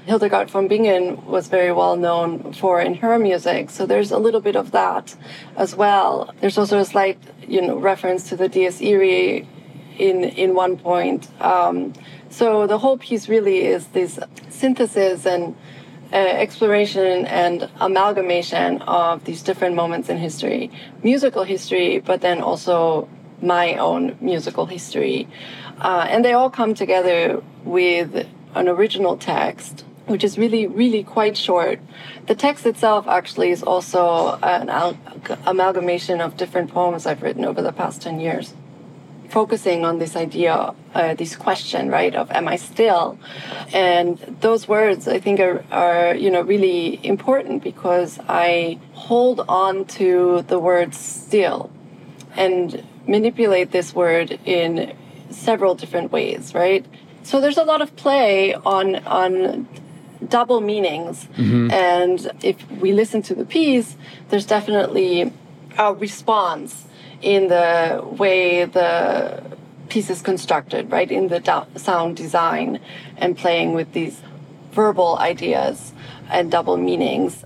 Hildegard von Bingen was very well known for in her music. So there's a little bit of that as well. There's also a slight, you know, reference to the Dies Irae in in one point. Um, so the whole piece really is this synthesis and uh, exploration and amalgamation of these different moments in history, musical history, but then also my own musical history. Uh, and they all come together with an original text, which is really, really quite short. The text itself actually is also an al- amalgamation of different poems I've written over the past ten years, focusing on this idea, uh, this question, right, of am I still? And those words, I think, are, are, you know, really important because I hold on to the word still and manipulate this word in several different ways, right? So there's a lot of play on on double meanings. Mm-hmm. And if we listen to the piece, there's definitely a response in the way the piece is constructed, right? In the do- sound design and playing with these verbal ideas and double meanings.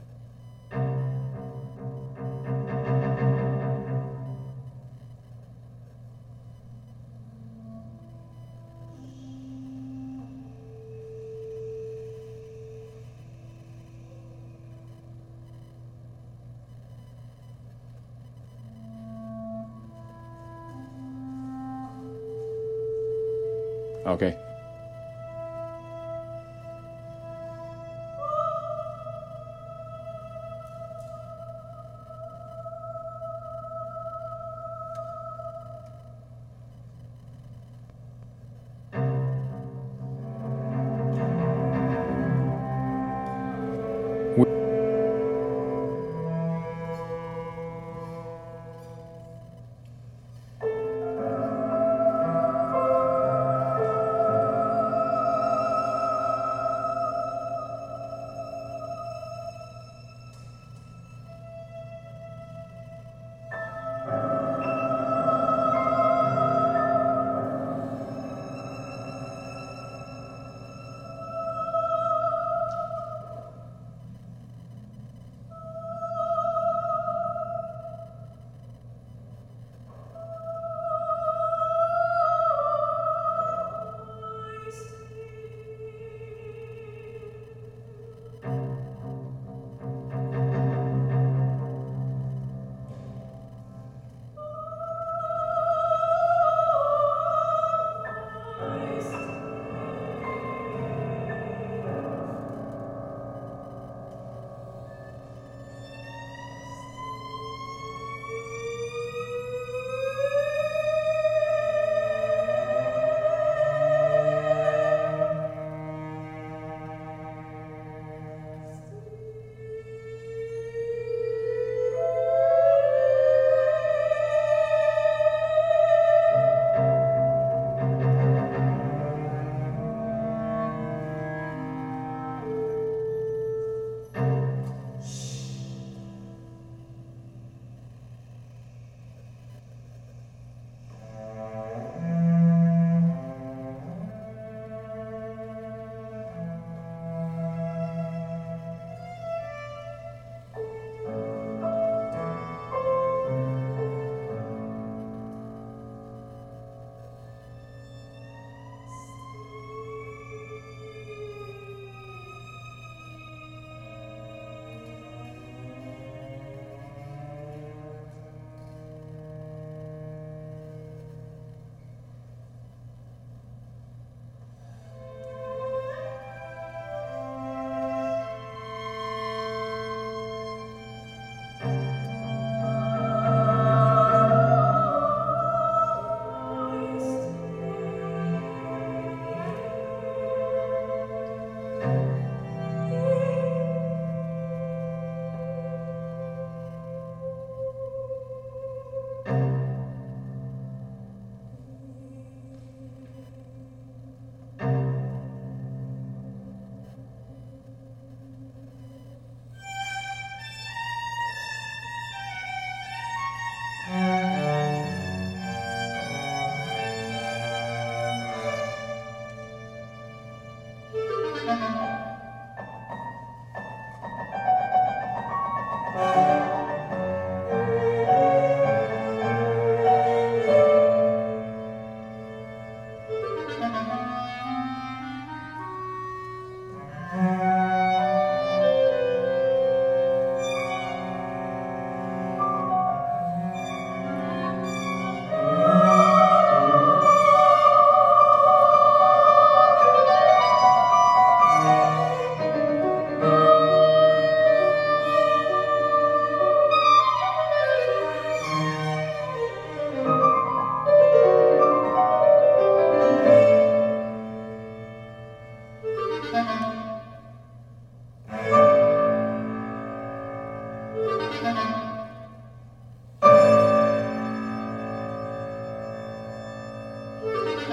Okay.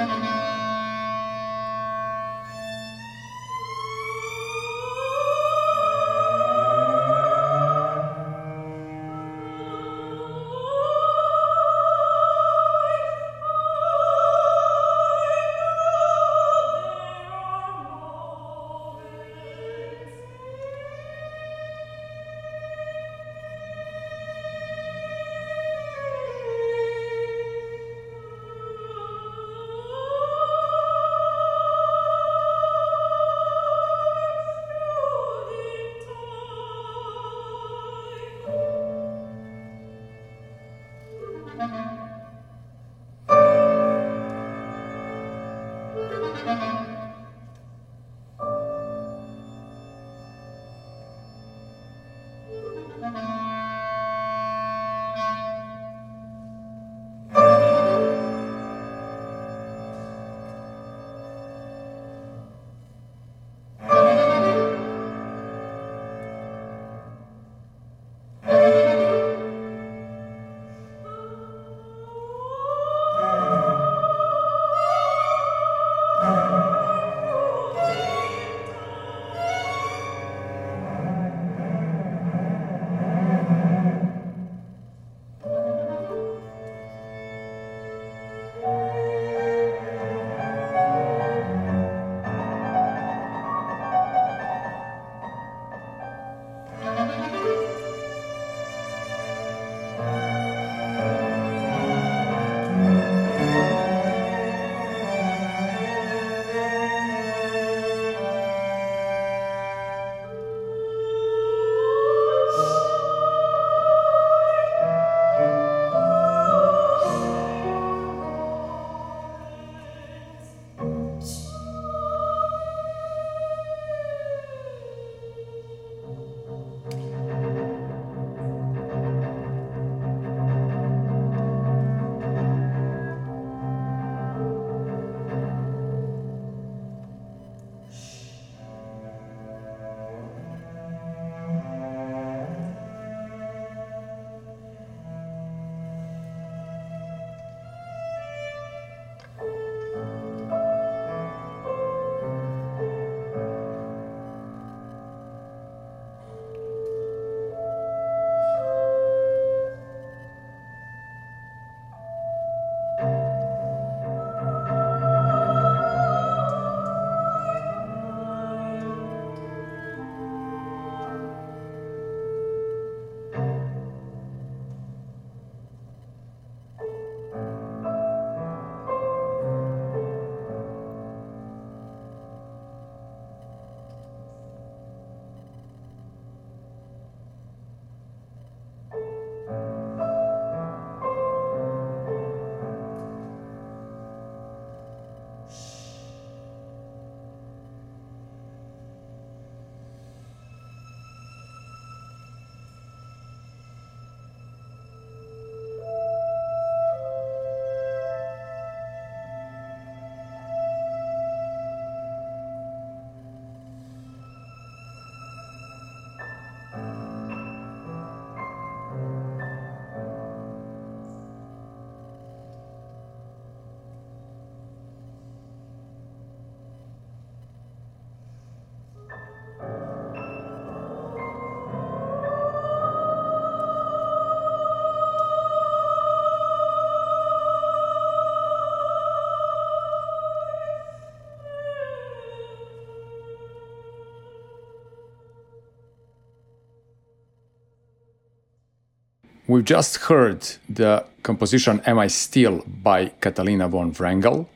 We've just heard the composition Am I Still by Catalina von Wrangel.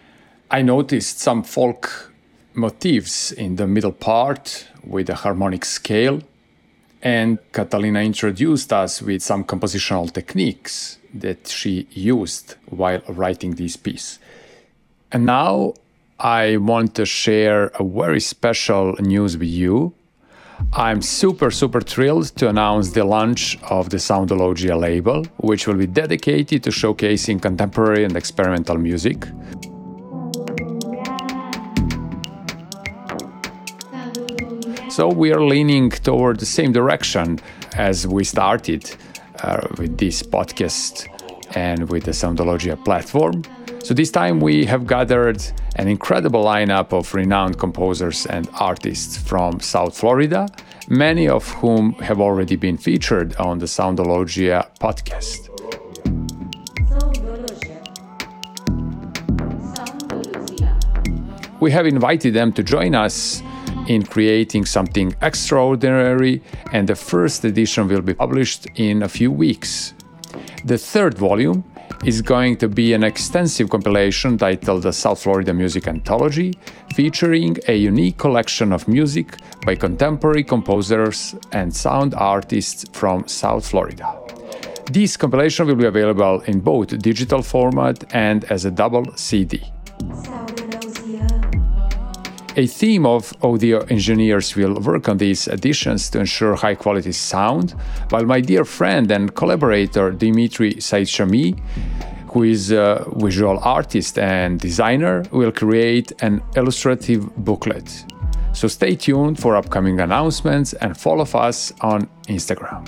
I noticed some folk motifs in the middle part with a harmonic scale, and Catalina introduced us with some compositional techniques that she used while writing this piece. And now I want to share a very special news with you. I'm super, super thrilled to announce the launch of the Soundologia label, which will be dedicated to showcasing contemporary and experimental music. So we are leaning toward the same direction as we started uh, with this podcast and with the Soundologia platform. So this time we have gathered an incredible lineup of renowned composers and artists from South Florida, many of whom have already been featured on the Soundologia podcast. We have invited them to join us in creating something extraordinary, and the first edition will be published in a few weeks. The third volume is going to be an extensive compilation titled the South Florida Music Anthology, featuring a unique collection of music by contemporary composers and sound artists from South Florida. This compilation will be available in both digital format and as a double C D. A team of audio engineers will work on these editions to ensure high-quality sound, while my dear friend and collaborator Dimitri Saidshami, who is a visual artist and designer, will create an illustrative booklet. So stay tuned for upcoming announcements and follow us on Instagram.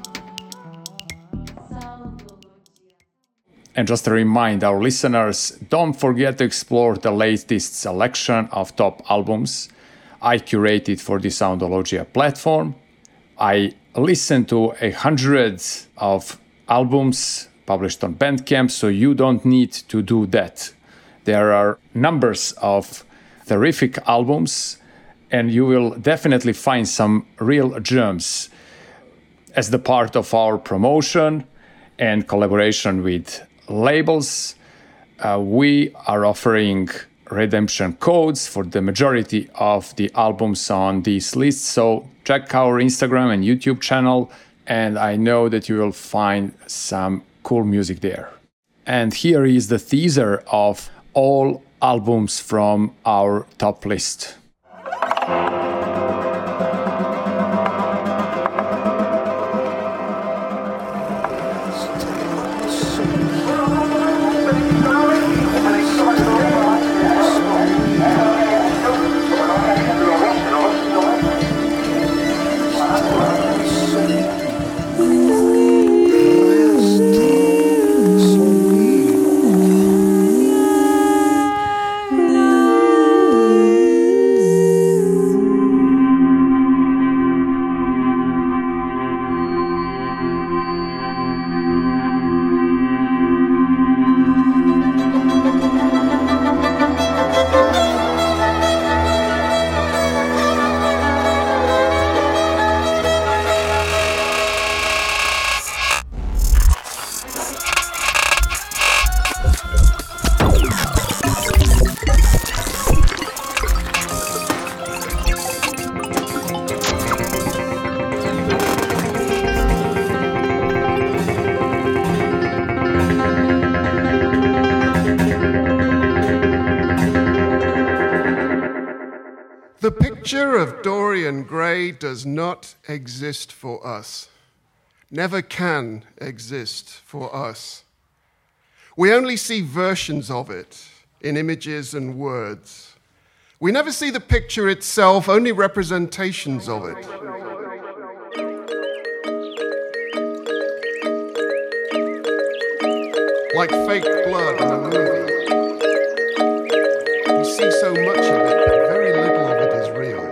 And just to remind our listeners, don't forget to explore the latest selection of top albums I curated for the Soundologia platform. I listened to a hundred of albums published on Bandcamp, so you don't need to do that. There are numbers of terrific albums, and you will definitely find some real gems. As the part of our promotion and collaboration with labels, uh, we are offering redemption codes for the majority of the albums on this list. So check our Instagram and YouTube channel, and I know that you will find some cool music there. And here is the teaser of all albums from our top list. The picture of Dorian Gray does not exist for us, never can exist for us. We only see versions of it in images and words. We never see the picture itself, only representations of it. Like fake blood in a movie. We see so much of it, but very little of it is real.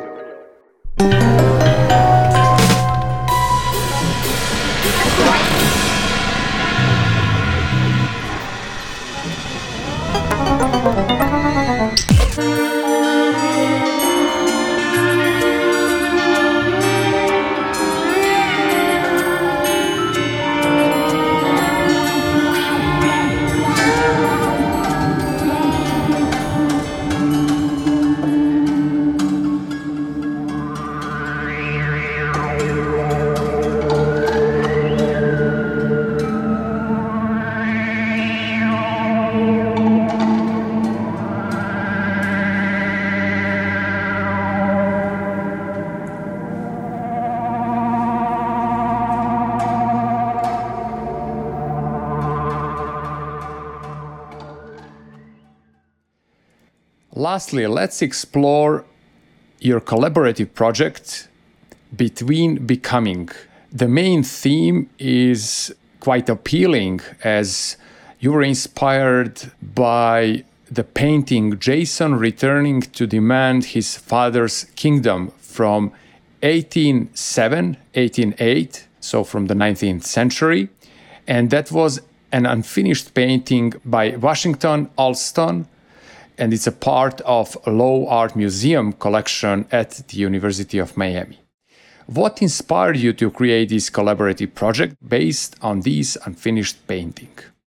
Lastly, let's explore your collaborative project, Between Becoming. The main theme is quite appealing, as You were inspired by the painting Jason returning to demand his father's kingdom from eighteen oh seven, eighteen oh eight, so from the nineteenth century. And that was an unfinished painting by Washington Alston, and it's a part of a Low Art Museum collection at the University of Miami. What inspired you to create this collaborative project based on this unfinished painting?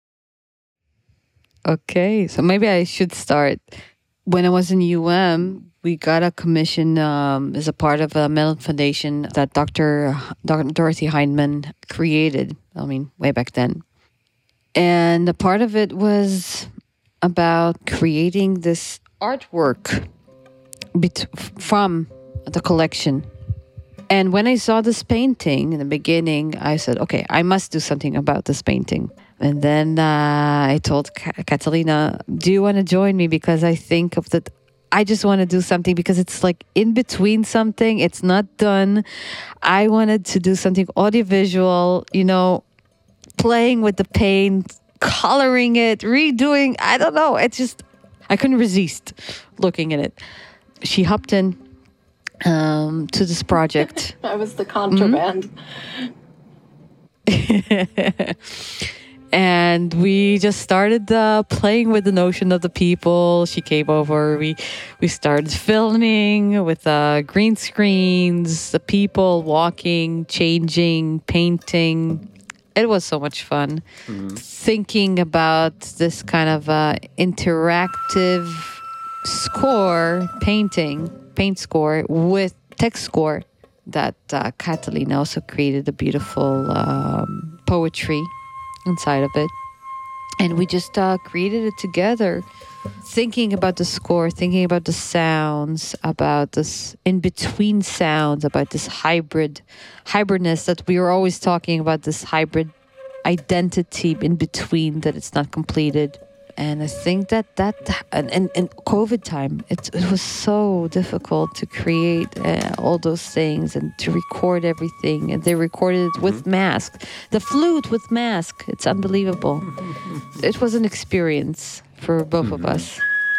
Okay, so maybe I should start. When I was in U M, we got a commission um, as a part of a Mellon Foundation that Doctor Doctor Dorothy Heinemann created, I mean, way back then. And a part of it was about creating this artwork bet- from the collection. And when I saw this painting in the beginning, I said, okay, I must do something about this painting. And then uh, I told Ka- Catalina, do you want to join me? Because I think of that. I just want to do something because it's like in between something. It's not done. I wanted to do something audiovisual, you know, playing with the paint, coloring it, redoing. I don't know. It's just, I couldn't resist looking at it. She hopped in um, to this project. I was the contraband. Mm-hmm. And we just started uh, playing with the notion of the people. She came over. We we started filming with uh, green screens, the people walking, changing, painting. It was so much fun. Mm-hmm. Thinking about this kind of uh, interactive score, painting, paint score with text score that uh, Catalina also created a beautiful um, poetry inside of it. And we just uh, created it together, thinking about the score, thinking about the sounds, about this in-between sounds, about this hybrid, hybridness that we were always talking about, this hybrid identity in between, that it's not completed. And I think that that, and in, in COVID time, it, it was so difficult to create uh, all those things and to record everything. And they recorded it with mm-hmm. mask. The flute with mask. It's unbelievable. It was an experience for both mm-hmm. of us.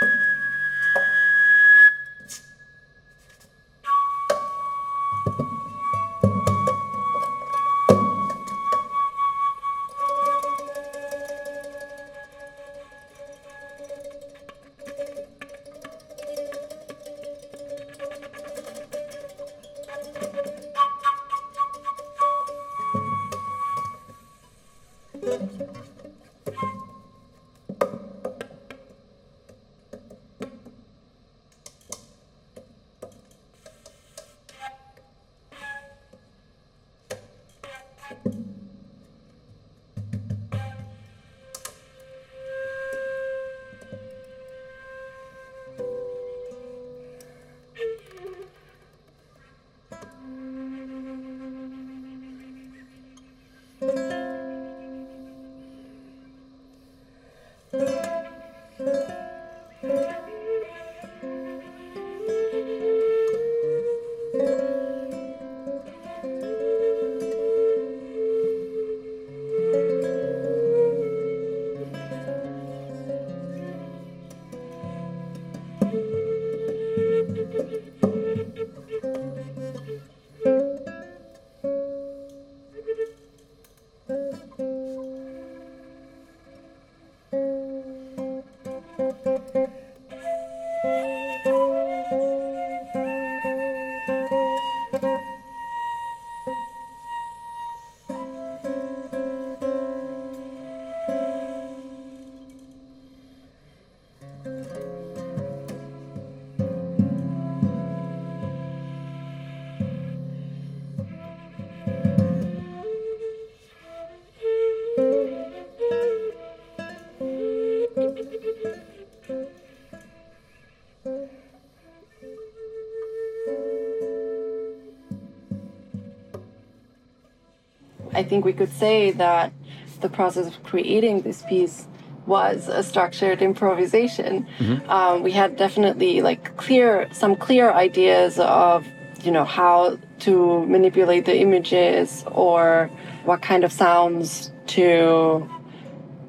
I think we could say that the process of creating this piece was a structured improvisation. Mm-hmm. Um, we had definitely like clear, some clear ideas of, you know, how to manipulate the images or what kind of sounds to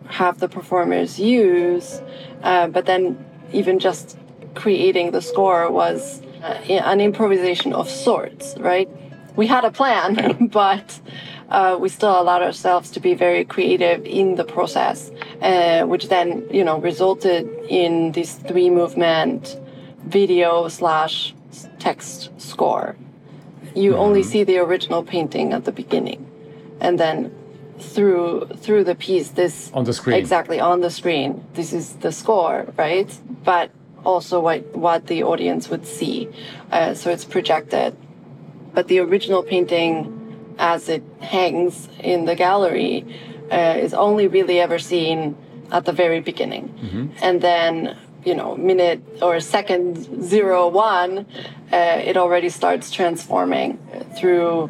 have the performers use, uh, but then even just creating the score was uh, an improvisation of sorts, right? We had a plan, but uh, we still allowed ourselves to be very creative in the process, uh, which then, you know, resulted in this three movement video slash text score. You only see the original painting at the beginning, and then through through the piece, this on the screen, exactly on the screen, this is the score, right? But also what what the audience would see, uh, so it's projected. But the original painting, as it hangs in the gallery, uh, is only really ever seen at the very beginning, mm-hmm. and then, you know, minute or second zero one, uh, it already starts transforming through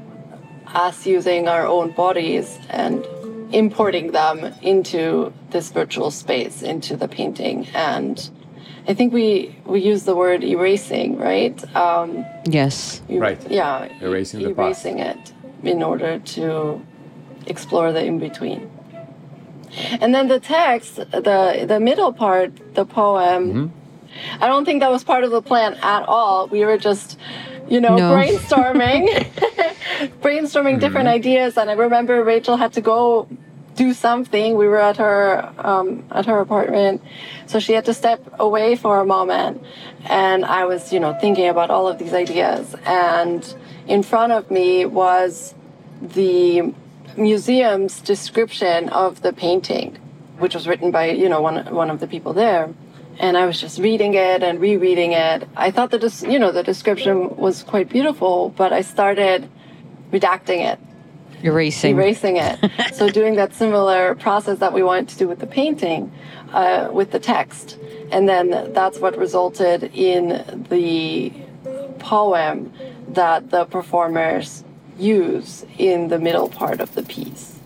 us using our own bodies and importing them into this virtual space, into the painting. And I think we, we use the word erasing, right? Um, Yes. er- Right. Yeah. Erasing the past. Erasing it in order to explore the in-between. And then the text, the the middle part, the poem, Mm-hmm. I don't think that was part of the plan at all. We were just, you know, No. brainstorming, brainstorming different ideas. And I remember Rachel had to go do something. We were at her um, at her apartment, so she had to step away for a moment. And I was, you know, thinking about all of these ideas. And in front of me was the museum's description of the painting, which was written by, you know, one one of the people there. And I was just reading it and rereading it. I thought that, des- you know, the description was quite beautiful, but I started redacting it, Erasing. erasing it. So doing that similar process that we wanted to do with the painting, uh, with the text. And then that's what resulted in the poem that the performers use in the middle part of the piece.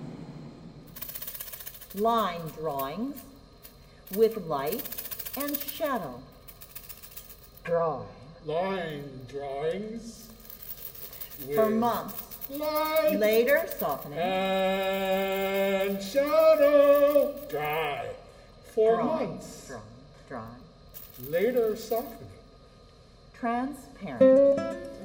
Line drawings with light and shadow. Draw. Line drawings with For months. light Later softening. and shadow. Dry. For Drawing. months. Drawing. Drawing. Later softening. Transparent.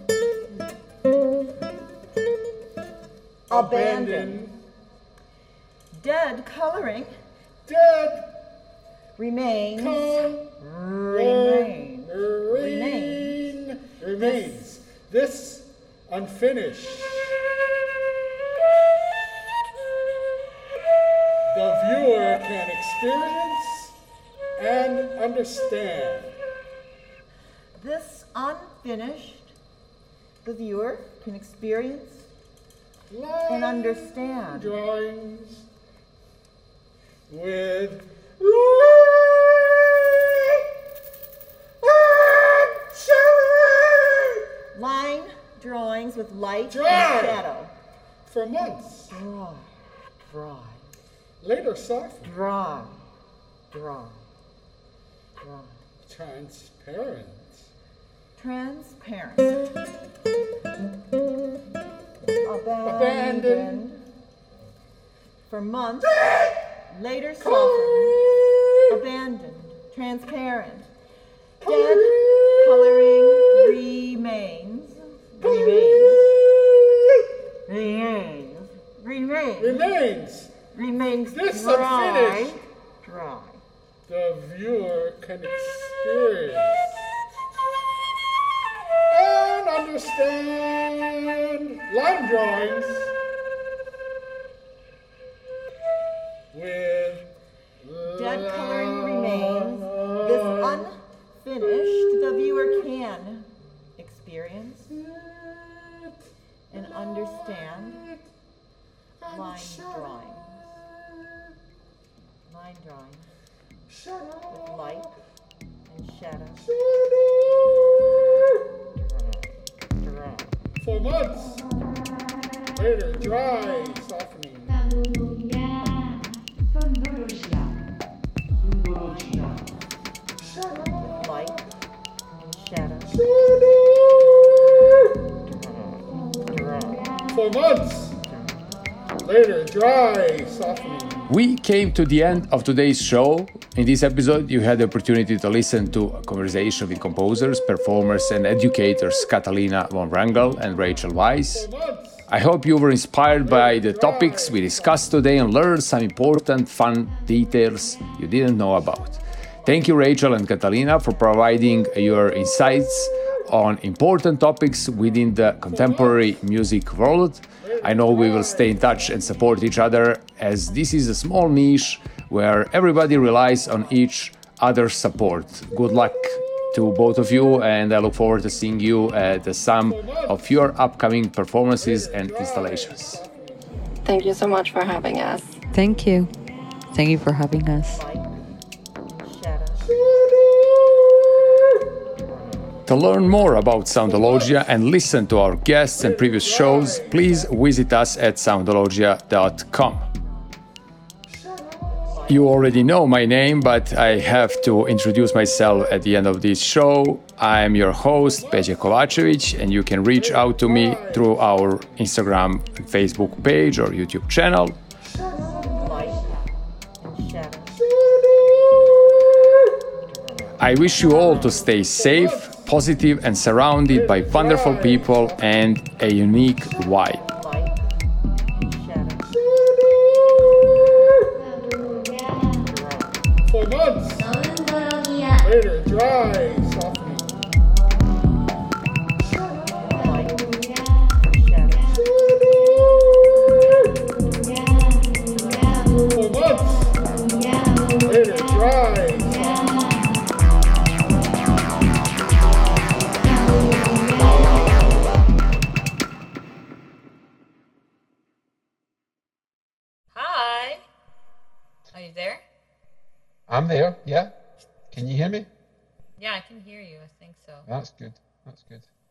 Abandon. Dead coloring. Dead. Remains. Come. Remain. Remain. Remains. This unfinished. The viewer can experience and understand. This unfinished, the viewer can experience Line and understand. drawings with Line drawings with light Dry. and shadow. for months. Dry. Dry. Later soften. Dry. Dry. Dry. Transparent. Transparent. Abandoned. Abandoned. For months. Later softened. Abandoned. Transparent. Dead. Coloring remains. Remains. Remains. Remains. Remains. Remains This dry. unfinished. Dry. The viewer can experience and understand line drawings with Dead coloring remains. This unfinished, the viewer can experience and understand line drawings. Line drawings with light and shadow. For months. Later, dry, softening. Taburuya. 손노릇이야. 손노릇이야. With light and shadow. For months. Later, dry, softening. We came to the end of today's show. In this episode, you had the opportunity to listen to a conversation with composers, performers, and educators Catalina von Wrangel and Rachel Weiss. I hope you were inspired by the topics we discussed today and learned some important, fun details you didn't know about. Thank you, Rachel and Catalina, for providing your insights on important topics within the contemporary music world. I know we will stay in touch and support each other, as this is a small niche where everybody relies on each other's support. Good luck to both of you, and I look forward to seeing you at some of your upcoming performances and installations. Thank you so much for having us. Thank you. Thank you for having us. To learn more about Soundologia and listen to our guests and previous shows, please visit us at soundologia dot com. You already know my name, but I have to introduce myself at the end of this show. I am your host, Peja Kovacevic, and you can reach out to me through our Instagram and Facebook page or YouTube channel. I wish you all to stay safe, positive, and surrounded by wonderful people and a unique vibe. For months. Later, dry, softening. For months. Later, dry. Hi. Are you there? I'm there, yeah. Can you hear me? Yeah, I can hear you. I think so. That's good. That's good.